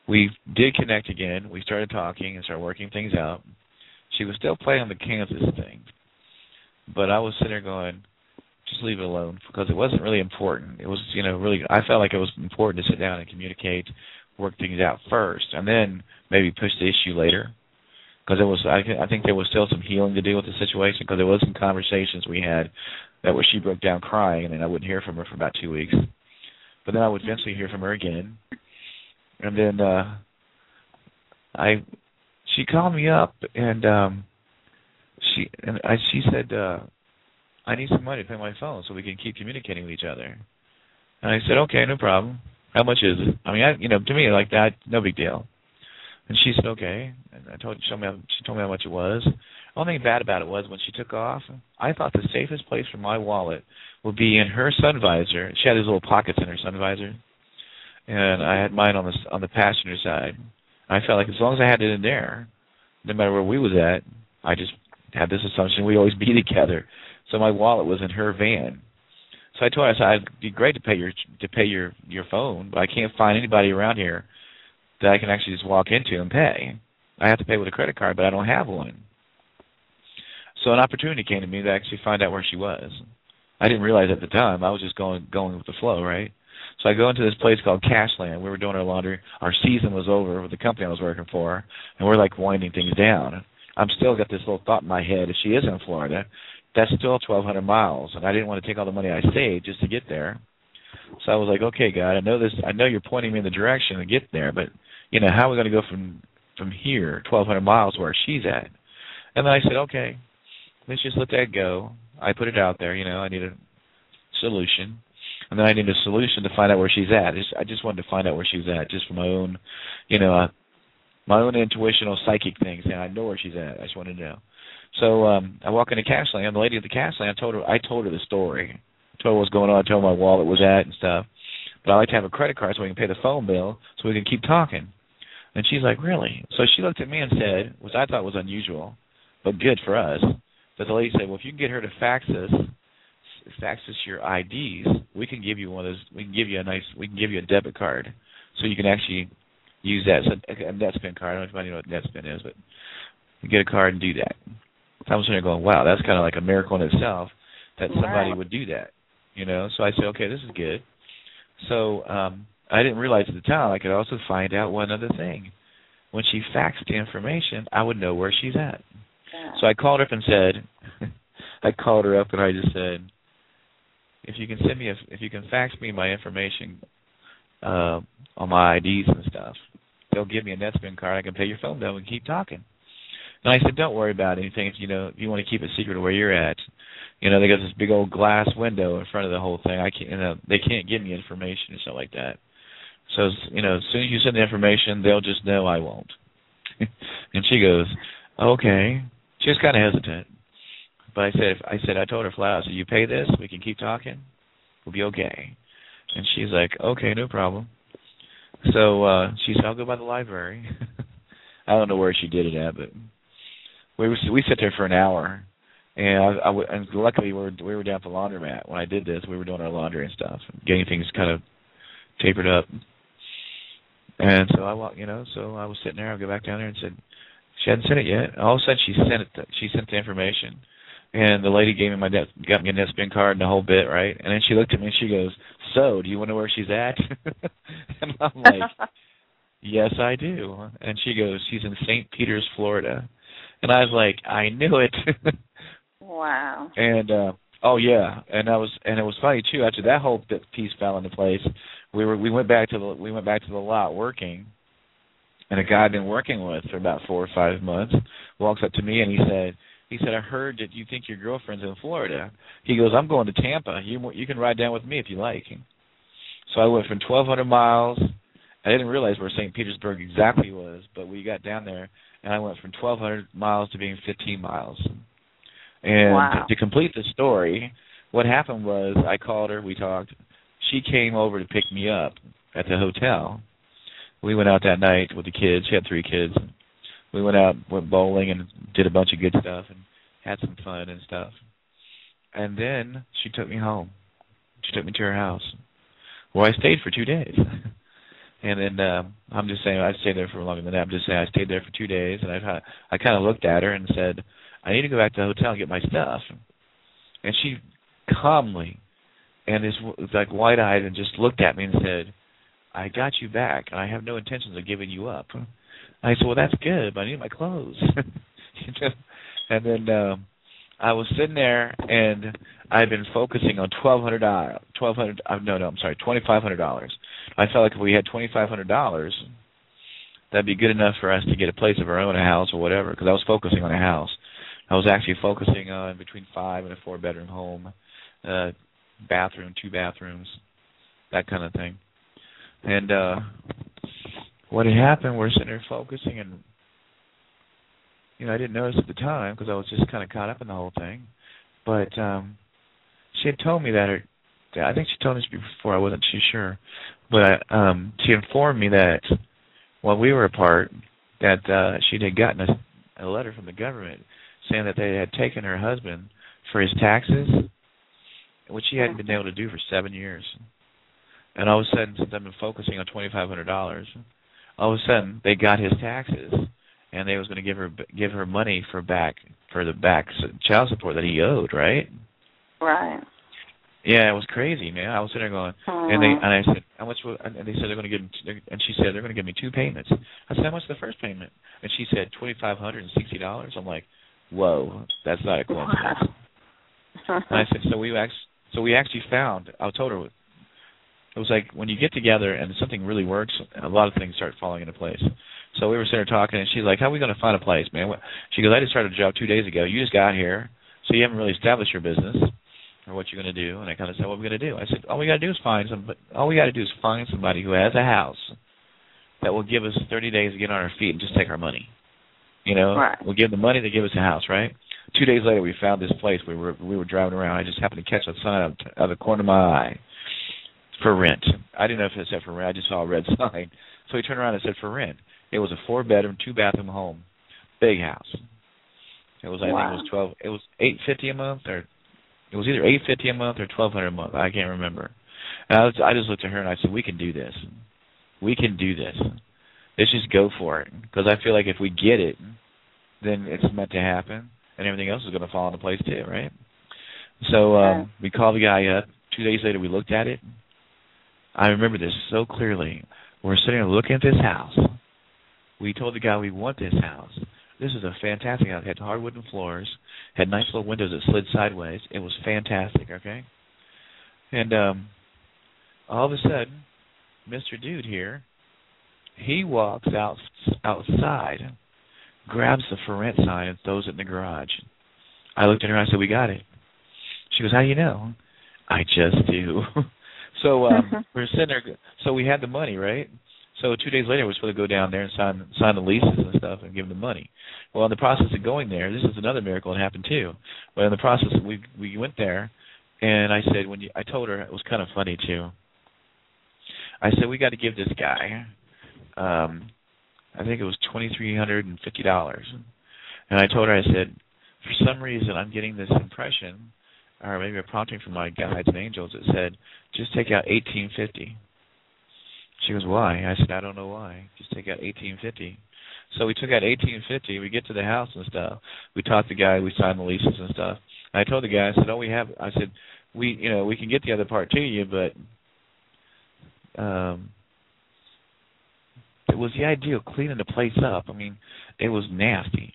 we did connect again. We started talking and started working things out. She was still playing on the Kansas thing, but I was sitting there going, just leave it alone, because it wasn't really important. It was, you know, really, I felt like it was important to sit down and communicate, work things out first, and then maybe push the issue later. Because it was, I, I think there was still some healing to do with the situation, because there was some conversations we had that where she broke down crying, and then I wouldn't hear from her for about two weeks. But then I would eventually hear from her again, and then uh, I, she called me up, and um, she and I, she said, uh, I need some money to pay my phone so we can keep communicating with each other. And I said, okay, no problem. How much is it? I mean, I, you know, to me like that, no big deal. And she said, okay. And I told she told me how, she told me how much it was. The only thing bad about it was when she took off, I thought the safest place for my wallet would be in her sun visor. She had these little pockets in her sun visor, and I had mine on the on the passenger side. I felt like as long as I had it in there, no matter where we was at, I just had this assumption we'd always be together. So my wallet was in her van. So I told her, I said, it'd be great to pay your to pay your your phone, but I can't find anybody around here that I can actually just walk into and pay. I have to pay with a credit card, but I don't have one. So an opportunity came to me to actually find out where she was. I didn't realize at the time. I was just going going with the flow, right? So I go into this place called Cashland. We were doing our laundry. Our season was over with the company I was working for, and we're like winding things down. I'm still got this little thought in my head, if she is in Florida, that's still twelve hundred miles, and I didn't want to take all the money I saved just to get there. So I was like, okay, God, I know this. I know you're pointing me in the direction to get there, but you know, how are we going to go from from here, twelve hundred miles, where she's at? And then I said, okay, let's just let that go. I put it out there. You know, I need a solution, and then I need a solution to find out where she's at. I just, I just wanted to find out where she was at, just for my own, you know, uh, my own intuitional psychic things. And I know where she's at. I just wanted to know. So um, I walk into Cashland. The lady at the Cashland, I told her, I told her the story. I told her what's going on. I told her my wallet was at and stuff. But I like to have a credit card so we can pay the phone bill so we can keep talking. And she's like, really? So she looked at me and said, which I thought was unusual, but good for us. But the lady said, well, if you can get her to fax us, fax us your I Ds, we can give you one of those. We can give you a nice. We can give you a debit card, so you can actually use that. So a NetSpend card. I don't know if anybody knows what NetSpend is, but you get a card and do that. I was sitting there going, wow, that's kind of like a miracle in itself that somebody wow. would do that, you know. So I said, okay, this is good. So um, I didn't realize at the time I could also find out one other thing. When she faxed the information, I would know where she's at. Yeah. So I called her up and said, I called her up and I just said, if you can send me, a, if you can fax me my information uh, on my I Ds and stuff, they'll give me a NetSpend card. I can pay your phone bill and keep talking. And I said, don't worry about anything. If you know, if you want to keep it secret of where you're at, you know, they got this big old glass window in front of the whole thing. I can't, you know, they can't give me information and stuff like that. So, you know, as soon as you send the information, they'll just know I won't. And she goes, okay. She was kind of hesitant, but I said, if, I said, I told her flat out, so you pay this, we can keep talking, we'll be okay. And she's like, okay, no problem. So uh, she said, I'll go by the library. I don't know where she did it at, but we were, we sat there for an hour, and I, I, and luckily we were we were down at the laundromat when I did this. We were doing our laundry and stuff, getting things kind of tapered up. And so I walked, you know, so I was sitting there. I go back down there and said, she hadn't sent it yet. All of a sudden, she sent it. To, she sent the information, and the lady gave me my net, got me a NetSpend card and the whole bit, right? And then she looked at me and she goes, "So, do you want to know where she's at?" And I'm like, "Yes, I do." And she goes, "She's in Saint Peters, Florida." And I was like, "I knew it." Wow. And uh, oh yeah, and I was, and it was funny too. After that whole piece fell into place, we were we went back to the we went back to the lot working. And a guy I'd been working with for about four or five months walks up to me and he said, he said, I heard that you think your girlfriend's in Florida. He goes, I'm going to Tampa. You you can ride down with me if you like. So I went from twelve hundred miles. I didn't realize where Saint Petersburg exactly was, but we got down there, and I went from twelve hundred miles to being fifteen miles. And wow. to, to complete the story, what happened was I called her, we talked. She came over to pick me up at the hotel. We went out that night with the kids. She had three kids. We went out, went bowling, and did a bunch of good stuff, and had some fun and stuff. And then she took me home. She took me to her house, where I stayed for two days. And then um, I'm just saying I stayed there for longer than that. I'm just saying I stayed there for two days, and I I kind of looked at her and said, I need to go back to the hotel and get my stuff. And she calmly and is like wide-eyed and just looked at me and said, I got you back, and I have no intentions of giving you up. I said, well, that's good, but I need my clothes. You know? And then um, I was sitting there, and I had been focusing on twelve hundred dollars. twelve hundred dollars. Uh, no, no, I'm sorry, twenty-five hundred dollars. I felt like if we had twenty-five hundred dollars, that'd be good enough for us to get a place of our own, a house or whatever, because I was focusing on a house. I was actually focusing on between five and a four-bedroom home, uh, bathroom, two bathrooms, that kind of thing. And uh, what had happened, we're sitting there focusing, and you know, I didn't notice at the time because I was just kind of caught up in the whole thing. But um, she had told me that, her, I think she told me this before, I wasn't too sure. But um, she informed me that while we were apart, that uh, she had gotten a, a letter from the government saying that they had taken her husband for his taxes, which he hadn't been able to do for seven years. And all of a sudden, since I've been focusing on twenty-five hundred dollars, all of a sudden they got his taxes, and they was going to give her give her money for back for the back child support that he owed, right? Right. Yeah, it was crazy, man. I was sitting there going, Aww. and they and I said, how much? Will, and they said they're going to give, and she said they're going to give me two payments. I said, how much is the first payment? And she said twenty-five hundred and sixty dollars. I'm like, whoa, that's not a coincidence. Wow. And I said, so we actually, so we actually found. I told her. It was like when you get together and something really works, a lot of things start falling into place. So we were sitting there talking, and she's like, how are we going to find a place, man? She goes, I just started a job two days ago. You just got here, so you haven't really established your business or what you're going to do. And I kind of said, what are we going to do? I said, all we got to do is find some, all we got to do is find somebody who has a house that will give us thirty days to get on our feet and just take our money. You know, right. We'll give the money to give us a house, right? Two days later, we found this place. We were we were driving around. I just happened to catch a sign out of the corner of my eye. For rent. I didn't know if it said for rent. I just saw a red sign. So he turned around and said for rent. It was a four-bedroom, two-bathroom home, big house. It was, I wow. think, it was twelve. It was eight fifty a month, or it was either eight fifty a month or twelve hundred a month. I can't remember. And I, was, I just looked at her and I said, "We can do this. We can do this. Let's just go for it." Because I feel like if we get it, then it's meant to happen, and everything else is going to fall into place too, right? So um, yeah. we called the guy up. Two days later, we looked at it. I remember this so clearly. We're sitting there looking at this house. We told the guy we want this house. This is a fantastic house. It had hardwood floors, had nice little windows that slid sideways. It was fantastic, okay? And um, all of a sudden, Mister Dude here, he walks out outside, grabs the for rent sign and throws it in the garage. I looked at her and I said, we got it. She goes, how do you know? I just do. So um, we're sitting there. So we had the money, right? So two days later, we're supposed to go down there and sign sign the leases and stuff and give them the money. Well, in the process of going there, this is another miracle that happened too. Well, in the process, we we went there, and I said when you, I told her it was kind of funny too. I said we got to give this guy, um, I think it was twenty three hundred and fifty dollars, and I told her I said for some reason I'm getting this impression, or maybe a prompting from my guides and angels that said, just take out eighteen fifty. She goes, why? I said, I don't know why. Just take out eighteen fifty. So we took out eighteen fifty. We get to the house and stuff. We talked to the guy. We signed the leases and stuff. And I told the guy, I said, oh, we have. I said, we, you know, we can get the other part to you, but um, it was the idea of cleaning the place up. I mean, it was nasty.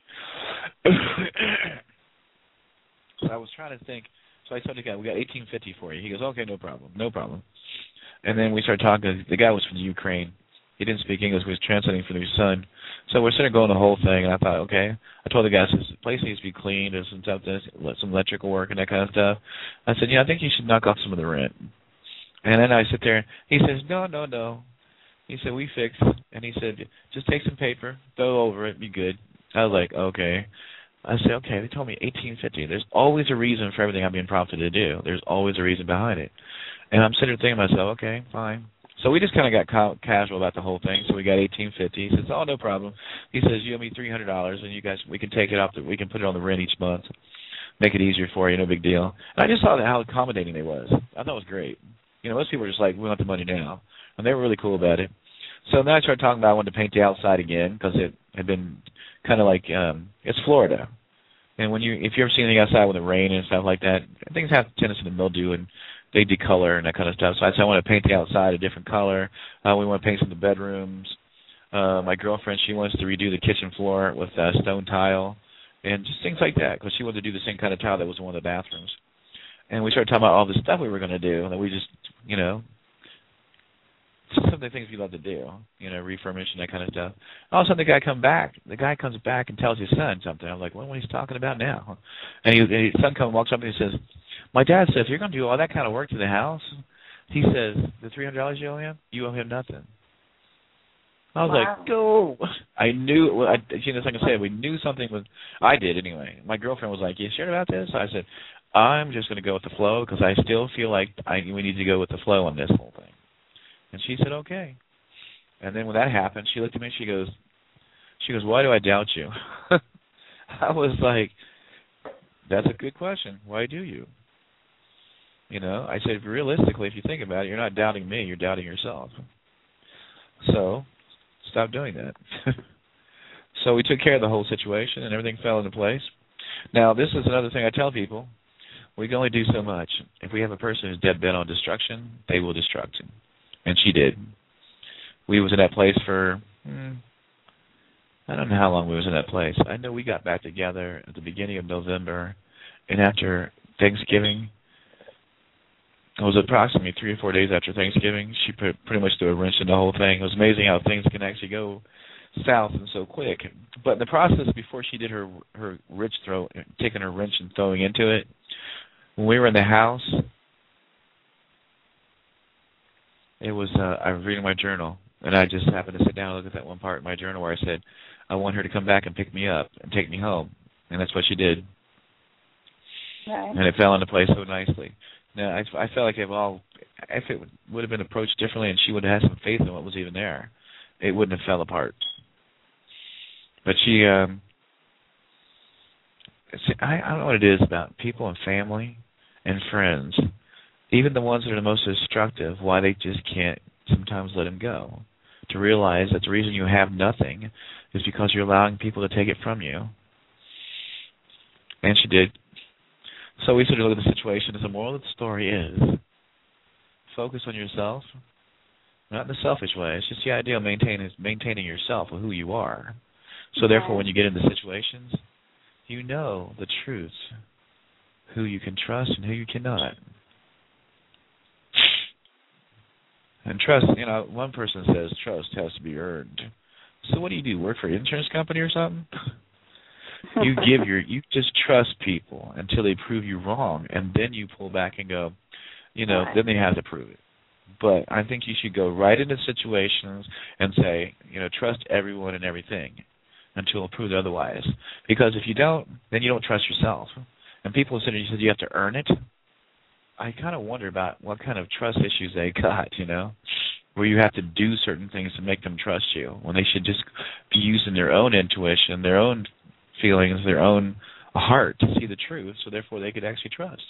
So I was trying to think. So I told the guy, we got eighteen fifty for you. He goes, okay, no problem, no problem. And then we started talking. The guy was from the Ukraine. He didn't speak English. He was translating for his son. So we're sitting there going the whole thing, and I thought, okay. I told the guy, I said, the place needs to be cleaned. There's some stuff, some electrical work and that kind of stuff. I said, yeah, I think you should knock off some of the rent. And then I sit there. He says, no, no, no. He said, we fixed. And he said, just take some paper, throw over it, be good. I was like, okay. I said, okay, they told me eighteen fifty. There's always a reason for everything I'm being prompted to do. There's always a reason behind it. And I'm sitting there thinking to myself, okay, fine. So we just kind of got ca- casual about the whole thing. So we got eighteen fifty. He says, oh, no problem. He says, you owe me three hundred dollars, and you guys, we can take it off. The, we can put it on the rent each month, make it easier for you, no big deal. And I just saw how accommodating they was. I thought it was great. You know, most people are just like, we want the money now. And they were really cool about it. So then I started talking about I wanted to paint the outside again because it had been kind of like, um, it's Florida. And when you, if you ever see anything outside with the rain and stuff like that, things have a tendency to mildew and they decolor and that kind of stuff. So I said I want to paint the outside a different color. Uh, we want to paint some of the bedrooms. Uh, my girlfriend, she wants to redo the kitchen floor with uh, stone tile and just things like that because she wanted to do the same kind of tile that was in one of the bathrooms. And we started talking about all the stuff we were going to do, and we just, you know, some of the things we love to do, you know, refurnish and that kind of stuff. All of a sudden, the guy come back. The guy comes back and tells his son something. I'm like, well, what are you talking about now? And, he, and his son comes, walks up and he says, my dad said, if you're going to do all that kind of work to the house, he says, the three hundred dollars you owe him, you owe him nothing. I was wow. like, go. I knew, well, I, you know, like I said, we knew something was, I did anyway. My girlfriend was like, you sure about this? I said, I'm just going to go with the flow because I still feel like I, we need to go with the flow on this whole thing. And she said, okay. And then when that happened, she looked at me and she goes, she goes, why do I doubt you? I was like, that's a good question. Why do you? You know, I said, realistically, if you think about it, you're not doubting me, you're doubting yourself. So stop doing that. So we took care of the whole situation and everything fell into place. Now, this is another thing I tell people. We can only do so much. If we have a person who's dead bent on destruction, they will destruct him. And she did. We was in that place for, hmm, I don't know how long we was in that place. I know we got back together at the beginning of November, and after Thanksgiving, it was approximately three or four days after Thanksgiving, she put, pretty much threw a wrench in the whole thing. It was amazing how things can actually go south and so quick. But in the process, before she did her her wrench throw, taking her wrench and throwing into it, when we were in the house, it was, uh, I was reading my journal, and I just happened to sit down and look at that one part in my journal where I said, I want her to come back and pick me up and take me home. And that's what she did. Right. And it fell into place so nicely. Now, I, I felt like if all, if it would, would have been approached differently and she would have had some faith in what was even there, it wouldn't have fell apart. But she, um, I, I don't know what it is about people and family and friends, even the ones that are the most destructive, why they just can't sometimes let them go. To realize that the reason you have nothing is because you're allowing people to take it from you. And she did. So we sort of look at the situation as the moral of the story is focus on yourself, not in a selfish way. It's just the idea of maintaining, maintaining yourself with who you are. So therefore, when you get into situations, you know the truth, who you can trust and who you cannot. And trust, you know, one person says trust has to be earned. So what do you do, work for an insurance company or something? You give your, you just trust people until they prove you wrong, and then you pull back and go, you know, right. Then they have to prove it. But I think you should go right into situations and say, you know, trust everyone and everything until it proves otherwise. Because if you don't, then you don't trust yourself. And people said, you said you have to earn it. I kind of wonder about what kind of trust issues they got, you know, where you have to do certain things to make them trust you when they should just be using their own intuition, their own feelings, their own heart to see the truth, so therefore they could actually trust.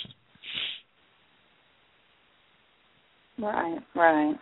Right, right.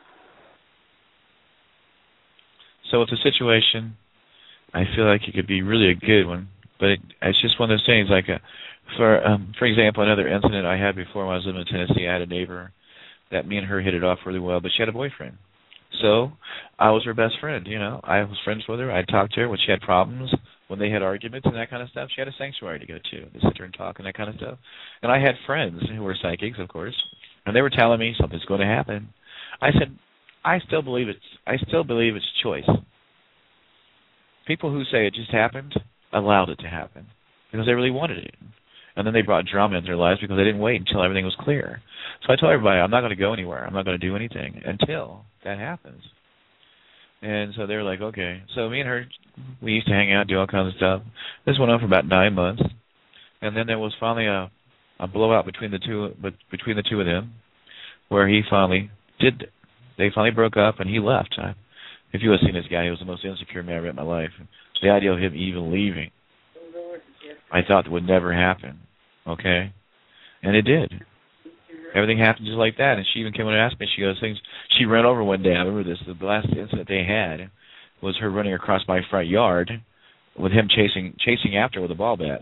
So it's a situation, I feel like it could be really a good one, but it, it's just one of those things like a, For um, for example, another incident I had before when I was living in Tennessee, I had a neighbor that me and her hit it off really well, but she had a boyfriend. So I was her best friend, you know. I was friends with her. I talked to her when she had problems, when they had arguments and that kind of stuff. She had a sanctuary to go to, to sit there and talk and that kind of stuff. And I had friends who were psychics, of course, and they were telling me something's going to happen. I said, I still believe it's I still believe it's choice. People who say it just happened allowed it to happen because they really wanted it. And then they brought drama into their lives because they didn't wait until everything was clear. So I told everybody, I'm not going to go anywhere. I'm not going to do anything until that happens. And so they were like, okay. So me and her, we used to hang out, do all kinds of stuff. This went on for about nine months. And then there was finally a, a blowout between the two but between the two of them where he finally did, they finally broke up and he left. I, if you had seen this guy, he was the most insecure man I've ever met in my life. The idea of him even leaving, I thought that would never happen. Okay? And it did. Everything happened just like that. And she even came in and asked me. She goes, "Things." She ran over one day. I remember this. The last incident they had was her running across my front yard with him chasing chasing after her with a ball bat.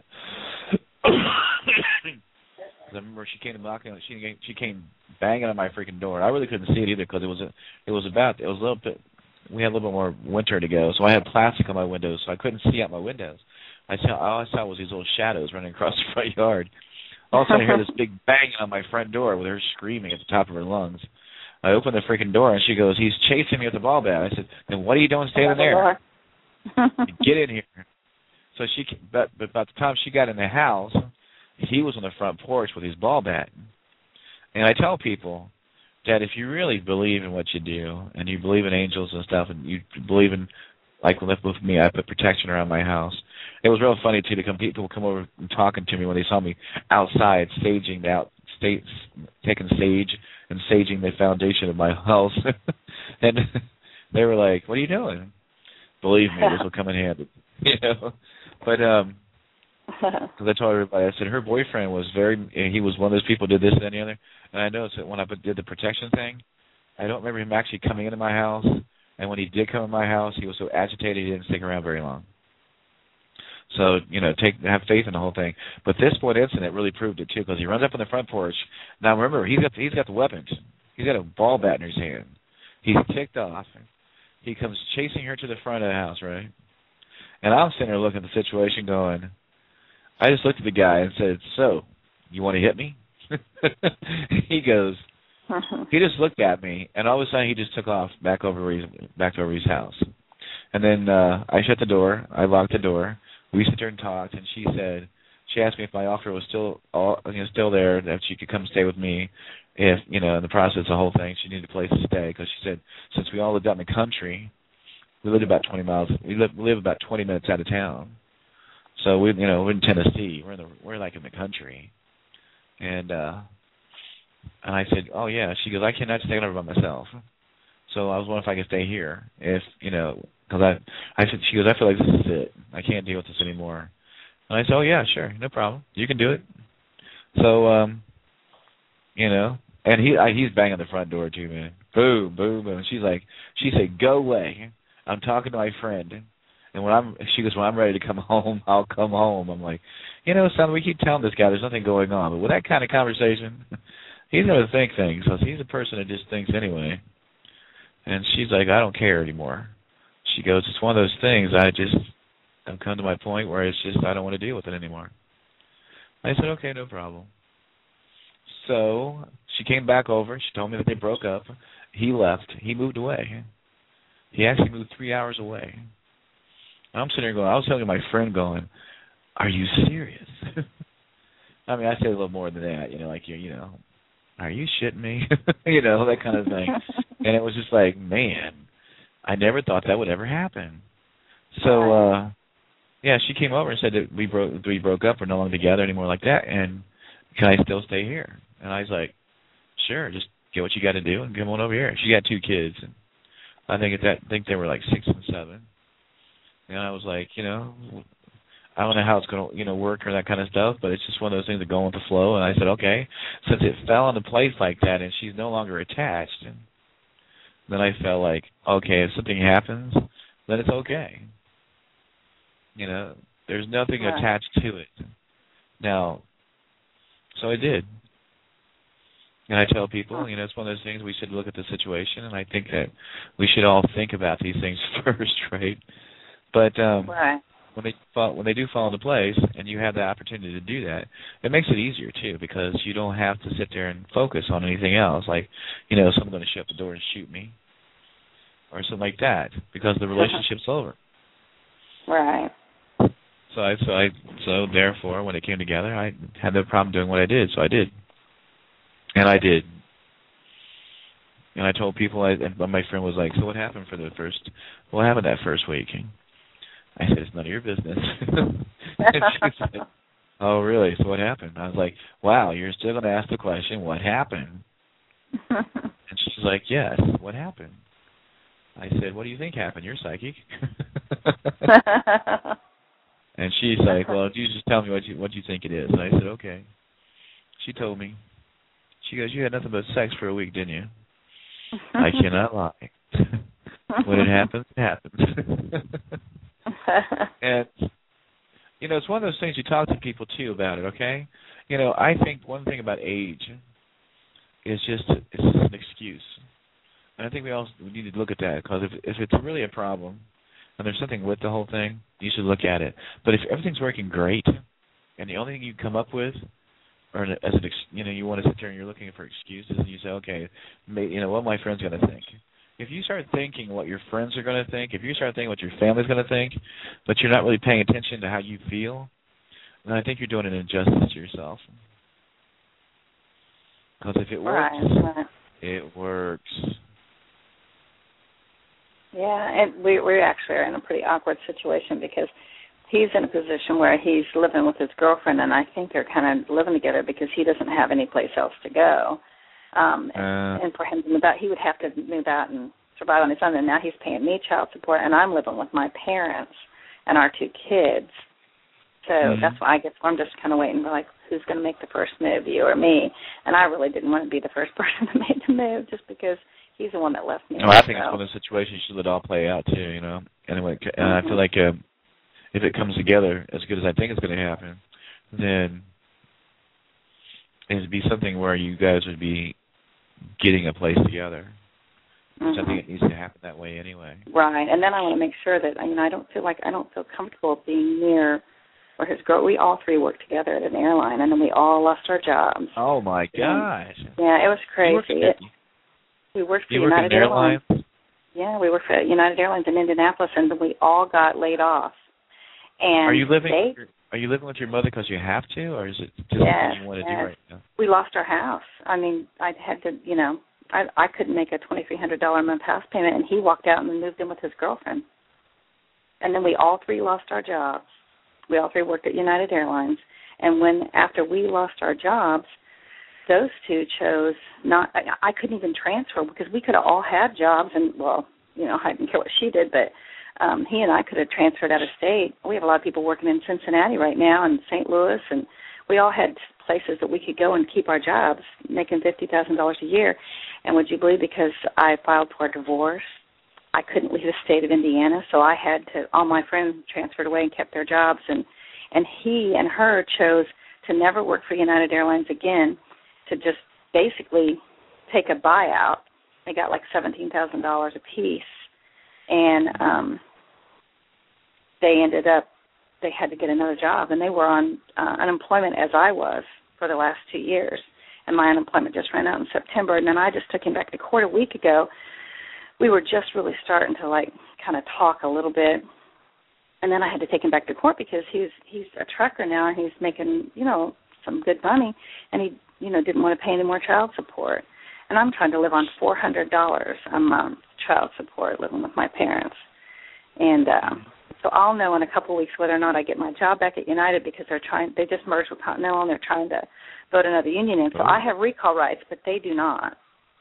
I remember she came knocking on. She came, she came banging on my freaking door. I really couldn't see it either because it was a, it was about it was a little bit. We had a little bit more winter to go, so I had plastic on my windows, so I couldn't see out my windows. I saw all I saw was these little shadows running across the front yard. All of a sudden, I hear this big banging on my front door with her screaming at the top of her lungs. I opened the freaking door, and she goes, "He's chasing me with the ball bat." I said, "Then what are you doing standing there? Get in here." So she, but, but by the time she got in the house, he was on the front porch with his ball bat. And I tell people that if you really believe in what you do, and you believe in angels and stuff, and you believe in, like with me, I put protection around my house. It was real funny, too, to come people come over and talking to me when they saw me outside staging the out, states, taking sage and saging the foundation of my house. And they were like, "What are you doing?" Believe me, this will come in handy. You know? But, um, because I told everybody, I said, her boyfriend was very, he was one of those people who did this and the other. And I noticed that when I did the protection thing, I don't remember him actually coming into my house. And when he did come in my house, he was so agitated he didn't stick around very long. So, you know, take have faith in the whole thing. But this one incident really proved it, too, because he runs up on the front porch. Now, remember, he's got, he's got the weapons. He's got a ball bat in his hand. He's ticked off. He comes chasing her to the front of the house, right? And I'm sitting there looking at the situation going, I just looked at the guy and said, "So, you want to hit me?" He goes, he just looked at me, and all of a sudden he just took off back over his, back over his house. And then uh, I shut the door. I locked the door. We sat there and talked, and she said, she asked me if my offer was still all, you know, still there, that she could come stay with me if, you know, in the process of the whole thing, she needed a place to stay, because she said, since we all lived out in the country, we lived about twenty miles, we live, we live about twenty minutes out of town. So we, you know, we're in Tennessee. We're in the, we're like in the country, and uh, and I said, "Oh yeah." She goes, "I cannot stay over by myself." So I was wondering if I could stay here, if you know, because I, I said, she goes, "I feel like this is it. I can't deal with this anymore." And I said, "Oh yeah, sure, no problem. You can do it." So, um, you know, and he, I, he's banging the front door too, man. Boom, boom, boom. She's like, she said, "Go away. I'm talking to my friend." And when I'm, she goes, "When I'm ready to come home, I'll come home." I'm like, you know, son, we keep telling this guy there's nothing going on. But with that kind of conversation, he's going to think things. Because he's a person that just thinks anyway. And she's like, "I don't care anymore." She goes, "It's one of those things. I just, I've come to my point where it's just, I don't want to deal with it anymore." I said, "Okay, no problem." So she came back over. She told me that they broke up. He left. He moved away. He actually moved three hours away. I'm sitting there going, I was telling my friend going, "Are you serious?" I mean, I said a little more than that, you know, like, you you know, "Are you shitting me?" You know, that kind of thing. And it was just like, man, I never thought that would ever happen. So, uh, yeah, she came over and said that we broke we broke up, we're no longer together anymore like that, and can I still stay here? And I was like, "Sure, just get what you got to do and come on over here." She got two kids, and I think at that, I think they were like six and seven. And I was like, you know, I don't know how it's going to, you know, work or that kind of stuff, but it's just one of those things that go with the flow. And I said, okay, since it fell into place like that and she's no longer attached, and then I felt like, okay, if something happens, then it's okay. You know, there's nothing right. attached to it. Now, so I did. And I tell people, you know, it's one of those things we should look at the situation, and I think that we should all think about these things first, right? But um, right. when they fall, when they do fall into place, and you have the opportunity to do that, it makes it easier too, because you don't have to sit there and focus on anything else, like, you know, someone's going to shut the door and shoot me, or something like that, because the relationship's over. Right. So I, so I, so therefore, when it came together, I had no problem doing what I did, so I did, and I did. And I told people, I, and my friend was like, "So what happened for the first? What happened that first week?" I said, "It's none of your business." And she said, "Oh, really? So what happened?" I was like, "Wow, you're still going to ask the question, what happened?" And she's like, "Yes, what happened?" I said, "What do you think happened? You're psychic." And she's like, "Well, you just tell me what you what you think it is." And I said, "Okay." She told me. She goes, you had nothing but sex for a week, didn't you? I cannot lie. When it happens, it happens. And, you know, it's one of those things you talk to people, too, about it, okay? You know, I think one thing about age is just it's just an excuse. And I think we all we need to look at that, because if, if it's really a problem and there's something with the whole thing, you should look at it. But if everything's working great and the only thing you come up with, or as an ex, you know, you want to sit there and you're looking for excuses, and you say, okay, may, you know, what my friend's going to think. If you start thinking what your friends are going to think, if you start thinking what your family's going to think, but you're not really paying attention to how you feel, then I think you're doing an injustice to yourself. Because if it works, right. it works. Yeah, and we we actually are in a pretty awkward situation because he's in a position where he's living with his girlfriend, and I think they're kind of living together because he doesn't have any place else to go. Um, uh, and, and for him to move out, he would have to move out and survive on his own, and now he's paying me child support, and I'm living with my parents and our two kids. So mm-hmm. that's why I guess I'm just kind of waiting for, like, who's going to make the first move, you or me? And I really didn't want to be the first person that made the move just because he's the one that left me. No, I think so. it's one of those situations you should let it all play out, too, you know. Anyway, and mm-hmm. I feel like uh, if it comes together as good as I think it's going to happen, then it would be something where you guys would be getting a place together. Mm-hmm. Something that needs to happen that way anyway. Right, and then I want to make sure that, I mean, I don't feel like, I don't feel comfortable being near where his girl, we all three worked together at an airline, and then we all lost our jobs. Oh, my gosh. Yeah, it was crazy. You worked, it, we worked for you United worked in Airlines. airlines. Yeah, we worked for United Airlines in Indianapolis, and then we all got laid off. And are you living? they, Are you living with your mother because you have to, or is it just yes, something you want to yes. do right now? We lost our house. I mean, I had to, you know, I I couldn't make a twenty-three hundred dollars a month house payment, and he walked out and moved in with his girlfriend. And then we all three lost our jobs. We all three worked at United Airlines. And when, after we lost our jobs, those two chose not, I, I couldn't even transfer because we could have all had jobs, and, well, you know, I didn't care what she did, but um, he and I could have transferred out of state. We have a lot of people working in Cincinnati right now and Saint Louis, and we all had places that we could go and keep our jobs, making fifty thousand dollars a year. And would you believe, because I filed for a divorce, I couldn't leave the state of Indiana, so I had to, all my friends transferred away and kept their jobs, and, and he and her chose to never work for United Airlines again, to just basically take a buyout. They got like seventeen thousand dollars apiece, and um, they ended up, they had to get another job, and they were on uh, unemployment as I was for the last two years, and my unemployment just ran out in September, and then I just took him back to court a week ago. We were just really starting to, like, kind of talk a little bit, and then I had to take him back to court because he's he's a trucker now, and he's making, you know, some good money, and he, you know, didn't want to pay any more child support. And I'm trying to live on four hundred dollars a month child support, living with my parents. And um, so I'll know in a couple of weeks whether or not I get my job back at United, because they're trying, they just merged with Continental, and they're trying to vote another union in. So I have recall rights, but they do not.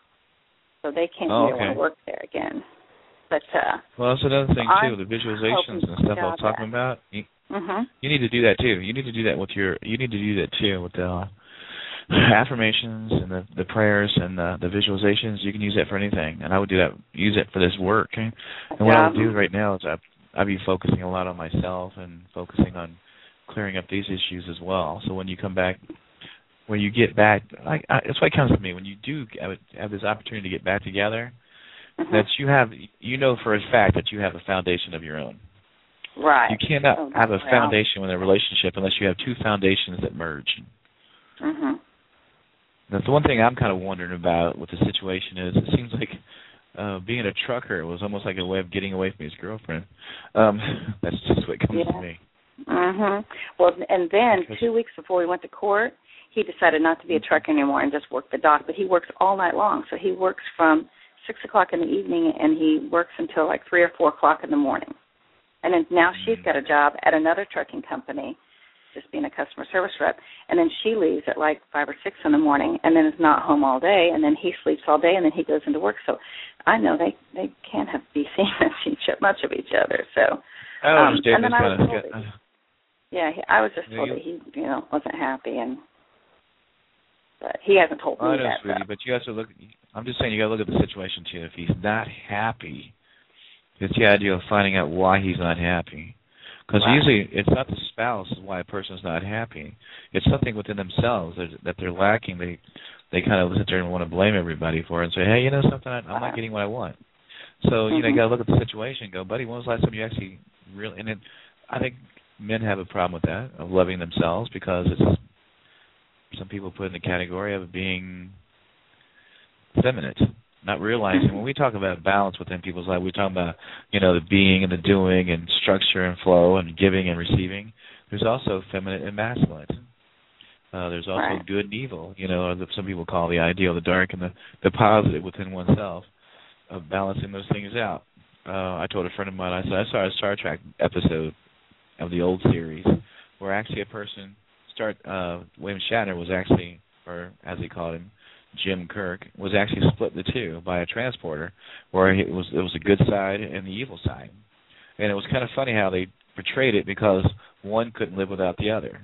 So they can't oh, either okay. want to work there again. But uh, well, that's another thing, so too, the visualizations and stuff I was talking that. about. You, mm-hmm. you need to do that, too. You need to do that with your, you need to do that, too, with the uh, affirmations and the, the prayers and the, the visualizations. You can use that for anything, and I would do that, use it for this work. Okay? And what yeah. I would do right now is I, I'd be focusing a lot on myself and focusing on clearing up these issues as well. So when you come back, when you get back, I, I, it's what comes to me. When you do have, have this opportunity to get back together, mm-hmm. that you have, you know for a fact that you have a foundation of your own. Right. You cannot oh, have a well. foundation with a relationship unless you have two foundations that merge. Mm-hmm. That's the one thing I'm kind of wondering about with the situation is it seems like uh, being a trucker was almost like a way of getting away from his girlfriend. Um, that's just what comes yeah. to me. Mhm. Well, and then two weeks before we went to court, he decided not to be a trucker anymore and just work the dock. But he works all night long, so he works from six o'clock in the evening and he works until like three or four o'clock in the morning. And then now she's got a job at another trucking company, just being a customer service rep. And then she leaves at like five or six in the morning, and then is not home all day. And then he sleeps all day, and then he goes into work. So I know they they can't have be seen much of each other. So I um, understand and then this I kind was of. told that, yeah, he, I was just Yeah, told you, that he, you know, wasn't happy, and But he hasn't told me I know, that. sweetie, though. but you have to look. I'm just saying you got to look at the situation too. If he's not happy, it's the idea of finding out why he's not happy. Because right. usually it's not the spouse why a person's not happy. It's something within themselves that, that they're lacking. They they kind of sit there and want to blame everybody for it and say, hey, you know something, I, I'm not getting what I want. So, mm-hmm. you know, you got to look at the situation and go, buddy, when was the last time you actually really, and it, I think men have a problem with that, of loving themselves, because it's, some people put in the category of being effeminate, not realizing when we talk about balance within people's life, we talk about, you know, the being and the doing and structure and flow and giving and receiving. There's also feminine and masculine. Uh, there's also right. good and evil, you know, or the, some people call the ideal, the dark and the, the positive within oneself, of balancing those things out. Uh, I told a friend of mine, I said, I saw a Star Trek episode of the old series where actually a person, start uh, William Shatner was actually, or as they called him, Jim Kirk, was actually split the two by a transporter, where it was it was a good side and the evil side. And it was kind of funny how they portrayed it, because one couldn't live without the other.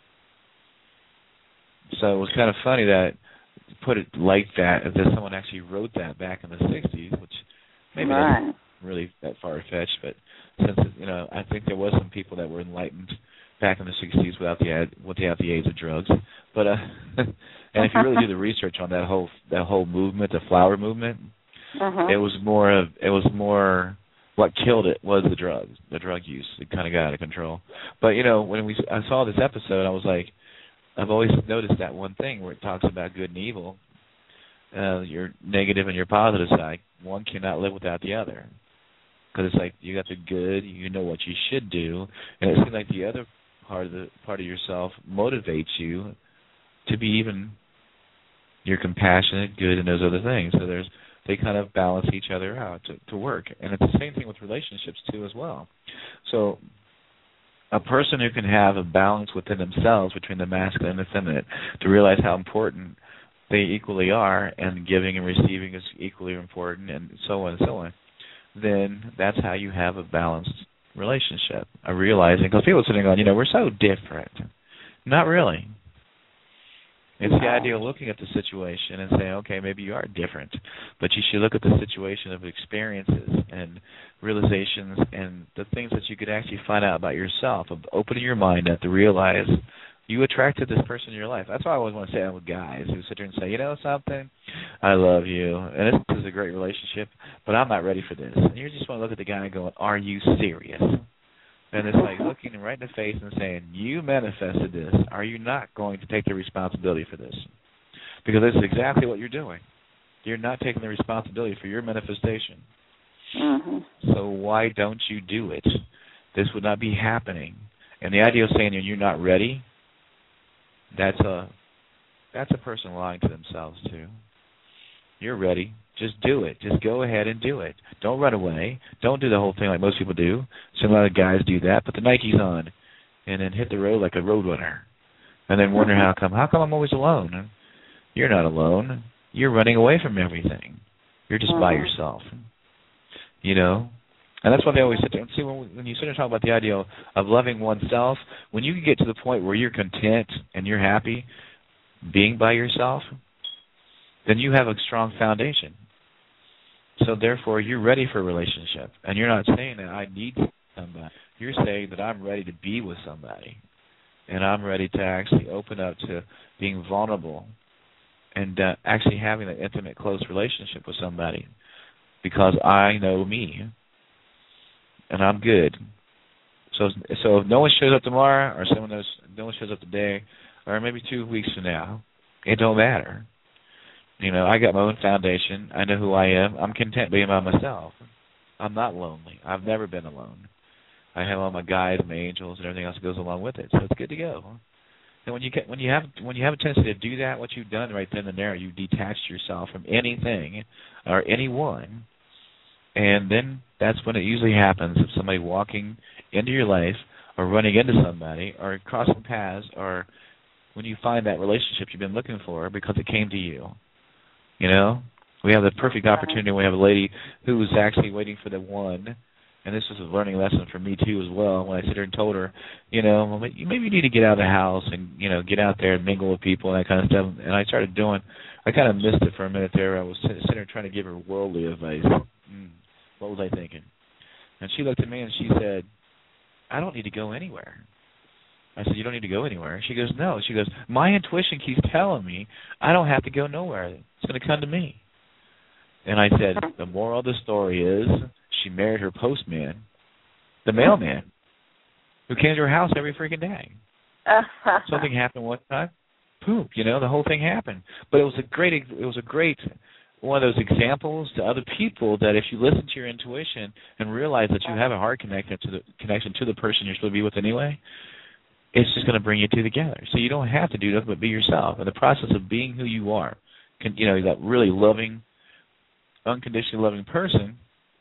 So it was kind of funny that, put it like that, as if someone actually wrote that back in the sixties, which maybe right. isn't really that far-fetched, but since, you know, I think there was some people that were enlightened back in the sixties without the ad, without the aids of drugs. But uh, and if you really do the research on that whole that whole movement, the flower movement, uh-huh. it was more of it was more what killed it was the drugs, the drug use. It kind of got out of control. But you know, when we I saw this episode, I was like, I've always noticed that one thing where it talks about good and evil, uh, your negative and your positive side. One cannot live without the other, because it's like you got the good, you know what you should do, and it seems like the other part of the part of yourself motivates you to be even, you're compassionate, good, and those other things. So there's they kind of balance each other out to, to work, and it's the same thing with relationships too as well. So a person who can have a balance within themselves between the masculine and the feminine, to realize how important they equally are, and giving and receiving is equally important, and so on and so on, then that's how you have a balanced relationship. I realizing, because people are sitting on, you know, we're so different. Not really. It's the idea of looking at the situation and saying, okay, maybe you are different, but you should look at the situation of experiences and realizations and the things that you could actually find out about yourself, of opening your mind up to realize you attracted this person in your life. That's why I always want to say that with guys who sit there and say, you know something, I love you, and this is a great relationship, but I'm not ready for this. And you just want to look at the guy and go, are you serious? And it's like looking him right in the face and saying, you manifested this. Are you not going to take the responsibility for this? Because this is exactly what you're doing. You're not taking the responsibility for your manifestation. Mm-hmm. So why don't you do it? This would not be happening. And the idea of saying you're not ready, that's a that's a person lying to themselves too. You're ready. Just do it. Just go ahead and do it. Don't run away. Don't do the whole thing like most people do. Some other guys do that. Put the Nikes on and then hit the road like a road runner, and then wonder how come. How come I'm always alone? You're not alone. You're running away from everything. You're just uh-huh. by yourself. You know? And that's why they always sit there and see, when, when you sit and talk about the idea of, of loving oneself, when you can get to the point where you're content and you're happy being by yourself, then you have a strong foundation. So therefore, you're ready for a relationship. And you're not saying that I need somebody. You're saying that I'm ready to be with somebody. And I'm ready to actually open up to being vulnerable and uh, actually having an intimate, close relationship with somebody, because I know me. And I'm good. So so if no one shows up tomorrow, or someone knows, no one shows up today, or maybe two weeks from now, it don't matter. You know, I got my own foundation. I know who I am. I'm content being by myself. I'm not lonely. I've never been alone. I have all my guides, my angels, and everything else that goes along with it. So it's good to go. And when you get, when you have when you have a tendency to do that, what you've done right then and there, you've detached yourself from anything or anyone. And then that's when it usually happens. If somebody walking into your life, or running into somebody, or crossing paths, or when you find that relationship you've been looking for because it came to you. You know? We have the perfect opportunity. We have a lady who was actually waiting for the one, and this was a learning lesson for me too as well, when I sit there and told her, you know, well, maybe you need to get out of the house and, you know, get out there and mingle with people and that kind of stuff. And I started doing, I kind of missed it for a minute there. I was sitting there trying to give her worldly advice. Mm, what was I thinking? And she looked at me and she said, I don't need to go anywhere. I said, you don't need to go anywhere. She goes, no. She goes, my intuition keeps telling me I don't have to go nowhere. It's going to come to me. And I said, the moral of the story is she married her postman, the mailman, who came to her house every freaking day. Something happened one time, poop, you know, the whole thing happened. But it was a great, it was a great one of those examples to other people that if you listen to your intuition and realize that you have a heart connection to the connection to the person you're supposed to be with anyway, it's just going to bring you two together. So you don't have to do nothing but be yourself. In the process of being who you are, can, you know, that really loving, unconditionally loving person,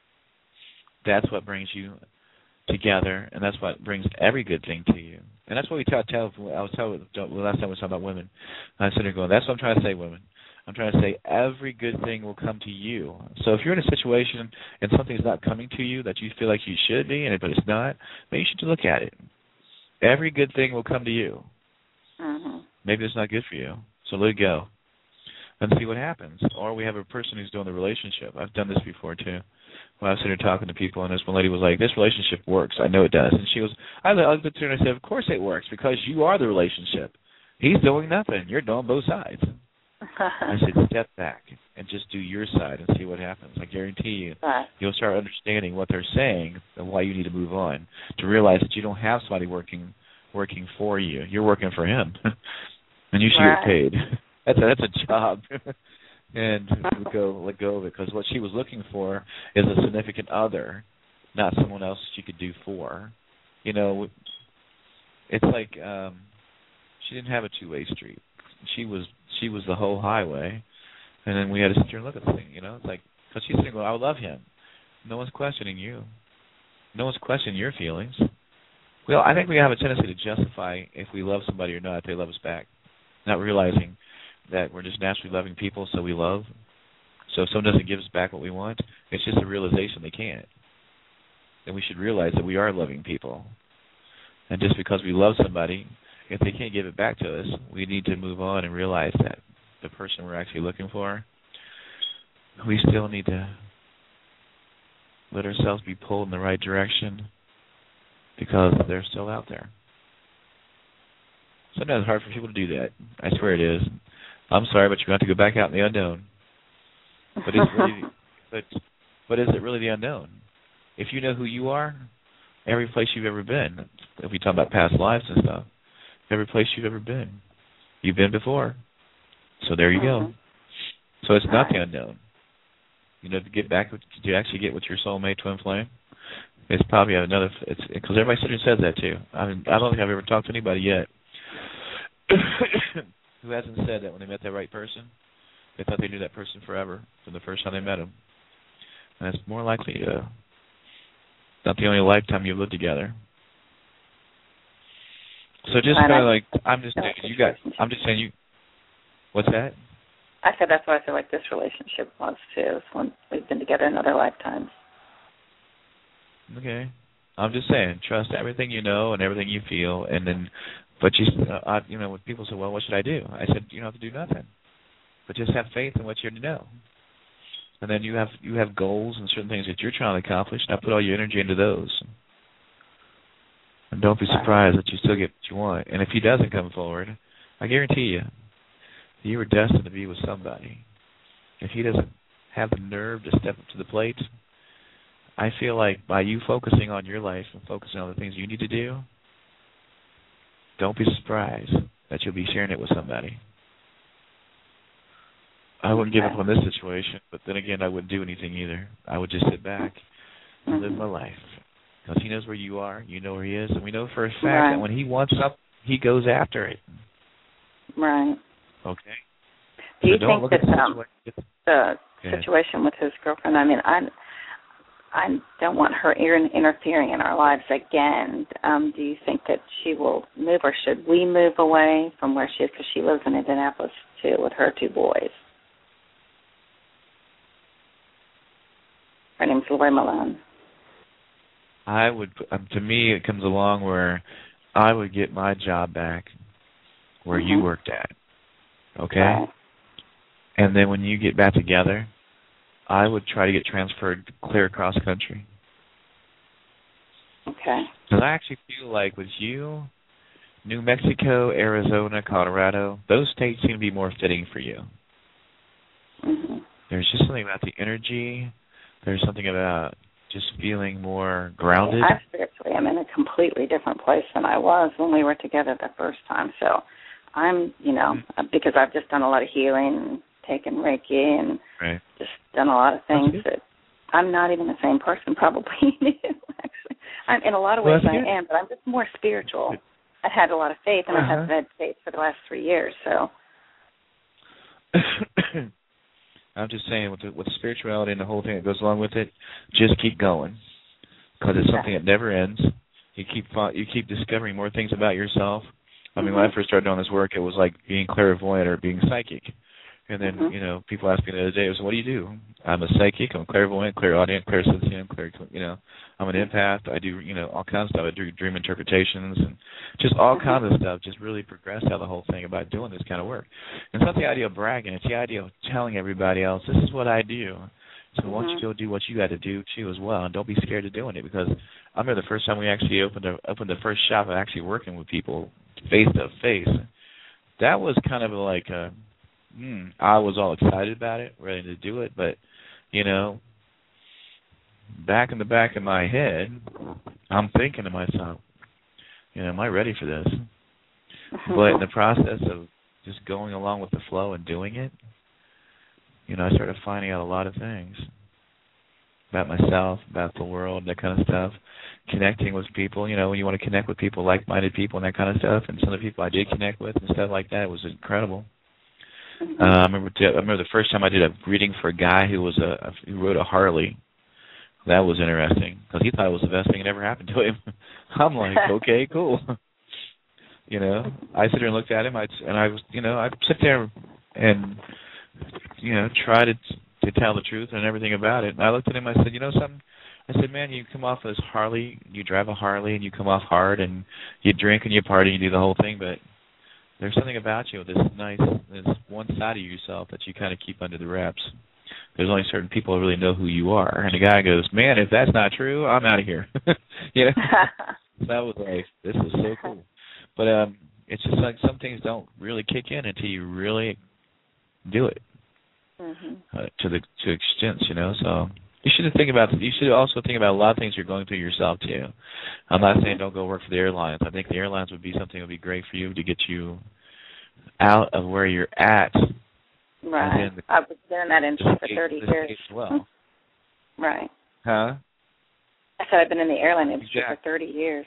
that's what brings you together, and that's what brings every good thing to you. And that's what we tell, tell I was telling, last time we talked about women, I was sitting there going, that's what I'm trying to say, women. I'm trying to say every good thing will come to you. So if you're in a situation and something's not coming to you that you feel like you should be, and but it's not, maybe you should look at it. Every good thing will come to you. Mm-hmm. Maybe it's not good for you, so let it go and see what happens. Or we have a person who's doing the relationship. I've done this before, too. When I was sitting there talking to people, and this one lady was like, this relationship works. I know it does. And she was, I looked at her and I said, of course it works, because you are the relationship. He's doing nothing. You're doing both sides. I said, step back and just do your side and see what happens. I guarantee you, right. You'll start understanding what they're saying and why you need to move on, to realize that you don't have somebody working working for you. You're working for him, and you should right. get paid. That's a, that's a job. And let go, let go of it, because what she was looking for is a significant other, not someone else she could do for. You know, it's like um, she didn't have a two-way street. She was she was the whole highway, and then we had to sit here and look at the thing. You know, it's like, because she's saying, well, I love him. No one's questioning you. No one's questioning your feelings. Well, I think we have a tendency to justify if we love somebody or not, if they love us back, not realizing that we're just naturally loving people, so we love. So if someone doesn't give us back what we want, it's just a realization they can't. And we should realize that we are loving people. And just because we love somebody, if they can't give it back to us, we need to move on and realize that the person we're actually looking for, we still need to let ourselves be pulled in the right direction, because they're still out there. Sometimes it's hard for people to do that. I swear it is. I'm sorry, but you're going to have to go back out in the unknown. But is, really, but, but is it really the unknown? If you know who you are, every place you've ever been, if we talk about past lives and stuff, every place you've ever been, you've been before. So there you mm-hmm. go. So it's not the unknown. You know, to get back, to actually get with your soulmate twin flame, it's probably another, it's because everybody sits and says that too. I mean, I don't think I've ever talked to anybody yet who hasn't said that when they met that right person, they thought they knew that person forever from the first time they met them. And it's more likely uh, not the only lifetime you've lived together. So just kind of like, I'm just saying, you got, I'm just saying you, what's that? I said that's what I feel like this relationship was too, when we've been together in other lifetimes. Okay. I'm just saying, trust everything you know and everything you feel, and then, but you, uh, I, you know, when people say, well, what should I do? I said, you don't have to do nothing, but just have faith in what you know. And then you have you have goals and certain things that you're trying to accomplish. Now put all your energy into those. And don't be surprised that you still get what you want. And if he doesn't come forward, I guarantee you, you were destined to be with somebody. If he doesn't have the nerve to step up to the plate, I feel like by you focusing on your life and focusing on the things you need to do, don't be surprised that you'll be sharing it with somebody. I wouldn't give up on this situation, but then again, I wouldn't do anything either. I would just sit back and live my life. Because he knows where you are, you know where he is, and we know for a fact right. that when he wants something, he goes after it. Right. Okay? Do you so don't think look that at the um, situation. the situation with his girlfriend, I mean, I I don't want her interfering in our lives again. Um, do you think that she will move, or should we move away from where she is? Because she lives in Indianapolis, too, with her two boys. Her name's Lori Malone. I would, um, to me, it comes along where I would get my job back where mm-hmm. you worked at, okay? Right. And then when you get back together, I would try to get transferred clear across country. Okay. Because I actually feel like with you, New Mexico, Arizona, Colorado, those states seem to be more fitting for you. Mm-hmm. There's just something about the energy. There's something about just feeling more grounded. I spiritually am in a completely different place than I was when we were together the first time. So I'm, you know, mm-hmm. because I've just done a lot of healing and taken Reiki and right. just done a lot of things that I'm not even the same person probably you, actually. I'm, in a lot of ways well, I am, but I'm just more spiritual. I had a lot of faith, and uh-huh. I haven't had faith for the last three years, so. I'm just saying, with the, with spirituality and the whole thing that goes along with it, just keep going, because it's something that never ends. You keep you keep discovering more things about yourself. I mean, mm-hmm. when I first started doing this work, it was like being clairvoyant or being psychic. And then, mm-hmm. you know, people ask me the other day, so what do you do? I'm a psychic, I'm a clairvoyant, clairaudient, clairsentient, clair, you know, I'm an empath. I do, you know, all kinds of stuff. I do dream interpretations and just all mm-hmm. kinds of stuff. Just really progressed out the whole thing about doing this kind of work. And it's not the idea of bragging. It's the idea of telling everybody else, this is what I do. So mm-hmm. why don't you go do what you got to do, too, as well. And don't be scared of doing it, because I remember the first time we actually opened, a, opened the first shop of actually working with people face-to-face. That was kind of like a... Mm, I was all excited about it, ready to do it, but, you know, back in the back of my head, I'm thinking to myself, you know, am I ready for this? But in the process of just going along with the flow and doing it, you know, I started finding out a lot of things about myself, about the world, that kind of stuff, connecting with people, you know, when you want to connect with people, like-minded people and that kind of stuff, and some of the people I did connect with and stuff like that, it was incredible. Mm-hmm. Uh, I remember. I remember the first time I did a reading for a guy who was a who rode a Harley. That was interesting because he thought it was the best thing that ever happened to him. I'm like, okay, cool. You know, I sit there and looked at him. I and I was, you know, I sit there and you know try to to tell the truth and everything about it. And I looked at him. I said, you know something? I said, man, you come off as Harley. You drive a Harley and you come off hard and you drink and you party and you do the whole thing, but there's something about you, this nice, this one side of yourself that you kind of keep under the wraps. There's only certain people who really know who you are. And the guy goes, man, if that's not true, I'm out of here. You know? So that was like, this is so cool. But um, it's just like some things don't really kick in until you really do it mm-hmm. uh, to the to extent, you know. So you should think about. You should also think about a lot of things you're going through yourself too. I'm not saying don't go work for the airlines. I think the airlines would be something that would be great for you to get you out of where you're at. Right. The, I've been in that industry for thirty years. As well. Right. Huh? I said I've been in the airline industry exactly. for thirty years.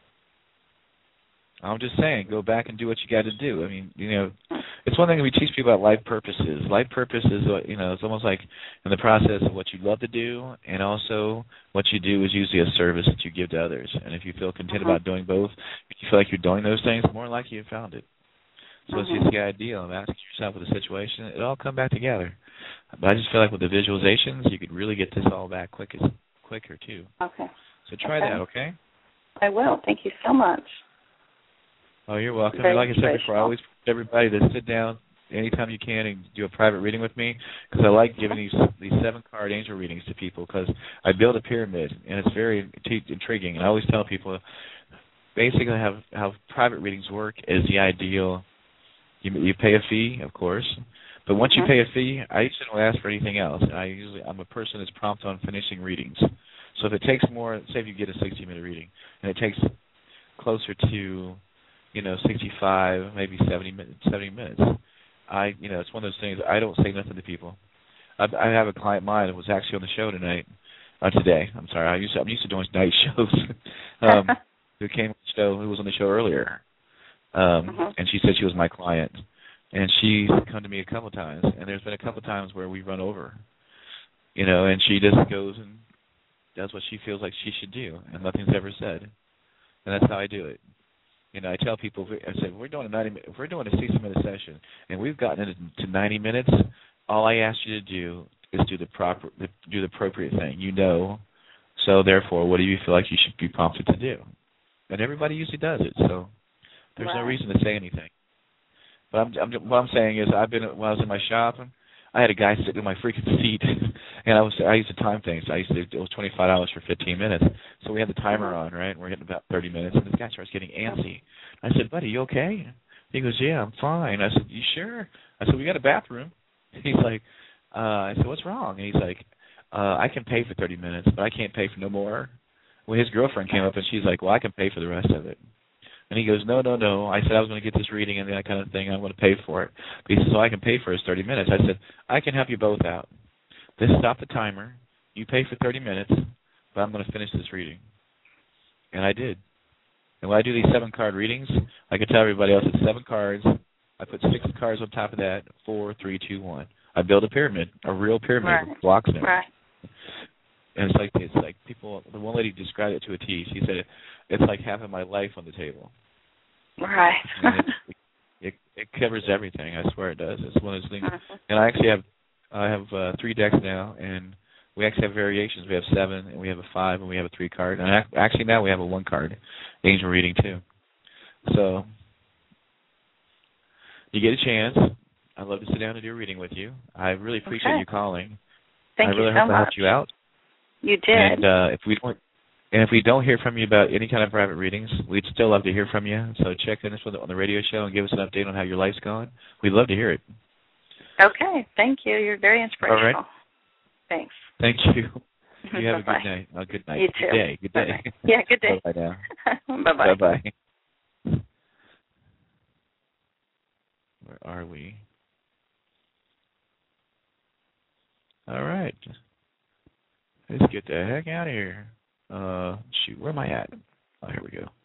I'm just saying, go back and do what you got to do. I mean, you know, it's one thing we teach people about life purposes. Life purpose is, you know, it's almost like in the process of what you love to do, and also what you do is usually a service that you give to others. And if you feel content uh-huh. about doing both, if you feel like you're doing those things, more likely you found it. So uh-huh. it's just the idea of asking yourself with the situation, it all come back together. But I just feel like with the visualizations, you could really get this all back quick as, quicker, too. Okay. So try okay. that, okay? I will. Thank you so much. Oh, you're welcome. And like I said before, I always want everybody to sit down anytime you can and do a private reading with me, because I like giving these these seven-card angel readings to people, because I build a pyramid, and it's very t- intriguing. And I always tell people, basically how, how private readings work is the ideal. You, you pay a fee, of course, but once mm-hmm. you pay a fee, I usually don't ask for anything else. I usually I'm a person that's prompt on finishing readings. So if it takes more, say if you get a sixty-minute reading, and it takes closer to you know, sixty-five, maybe seventy minutes. Seventy minutes. I, you know, it's one of those things. I don't say nothing to people. I, I have a client of mine that was actually on the show tonight, uh, today. I'm sorry. I used to, I'm used to doing night shows. um, who came on the show? Who was on the show earlier? Um, uh-huh. And she said she was my client, and she's come to me a couple of times. And there's been a couple of times where we run over, you know, and she just goes and does what she feels like she should do, and nothing's ever said. And that's how I do it. You know, I tell people, I said, we're doing a ninety, if we're doing a sixty-minute session, and we've gotten into ninety minutes, all I ask you to do is do the proper, do the appropriate thing. You know, So therefore, what do you feel like you should be prompted to do? And everybody usually does it. So there's right. no reason to say anything. But I'm, I'm, what I'm saying is, I've been when I was in my shop, I had a guy sit in my freaking seat, and I was I used to time things. I used to it was twenty five dollars for fifteen minutes. So we had the timer on, right? And we're getting about thirty minutes, and this guy starts getting antsy. I said, "Buddy, you okay?" He goes, "Yeah, I'm fine." I said, "You sure?" I said, "We got a bathroom." He's like, uh, "I said, what's wrong?" And he's like, uh, "I can pay for thirty minutes, but I can't pay for no more." Well, his girlfriend came up, and she's like, "Well, I can pay for the rest of it." And he goes, no, no, no. I said I was going to get this reading and that kind of thing. I'm going to pay for it. But he says, so I can pay for his thirty minutes. I said, I can help you both out. Let's stop the timer. You pay for thirty minutes, but I'm going to finish this reading. And I did. And when I do these seven-card readings, I can tell everybody else it's seven cards. I put six cards on top of that, four, three, two, one. I build a pyramid, a real pyramid right. with blocks in it. Right. And it's like it's like people. The one lady described it to a T. She said it's like having my life on the table. Right. And it, it it covers everything. I swear it does. It's one of those things. And I actually have I have uh, three decks now, and we actually have variations. We have seven, and we have a five, and we have a three card. And actually now we have a one card angel reading too. So you get a chance. I'd love to sit down and do a reading with you. I really appreciate okay. you calling. Thank I really you so hope much. I helped you out. You did. And uh, if we don't, and if we don't hear from you about any kind of private readings, we'd still love to hear from you. So check in us on the radio show and give us an update on how your life's going. We'd love to hear it. Okay. Thank you. You're very inspirational. All right. Thanks. Thank you. You have Bye-bye. a good night. Oh, good night. You Good too. day. Good day. Bye-bye. Yeah, good day. Bye-bye now. Bye-bye. Bye-bye. Where are we? All right. Let's get the heck out of here. Uh, shoot, where am I at? Oh, here we go.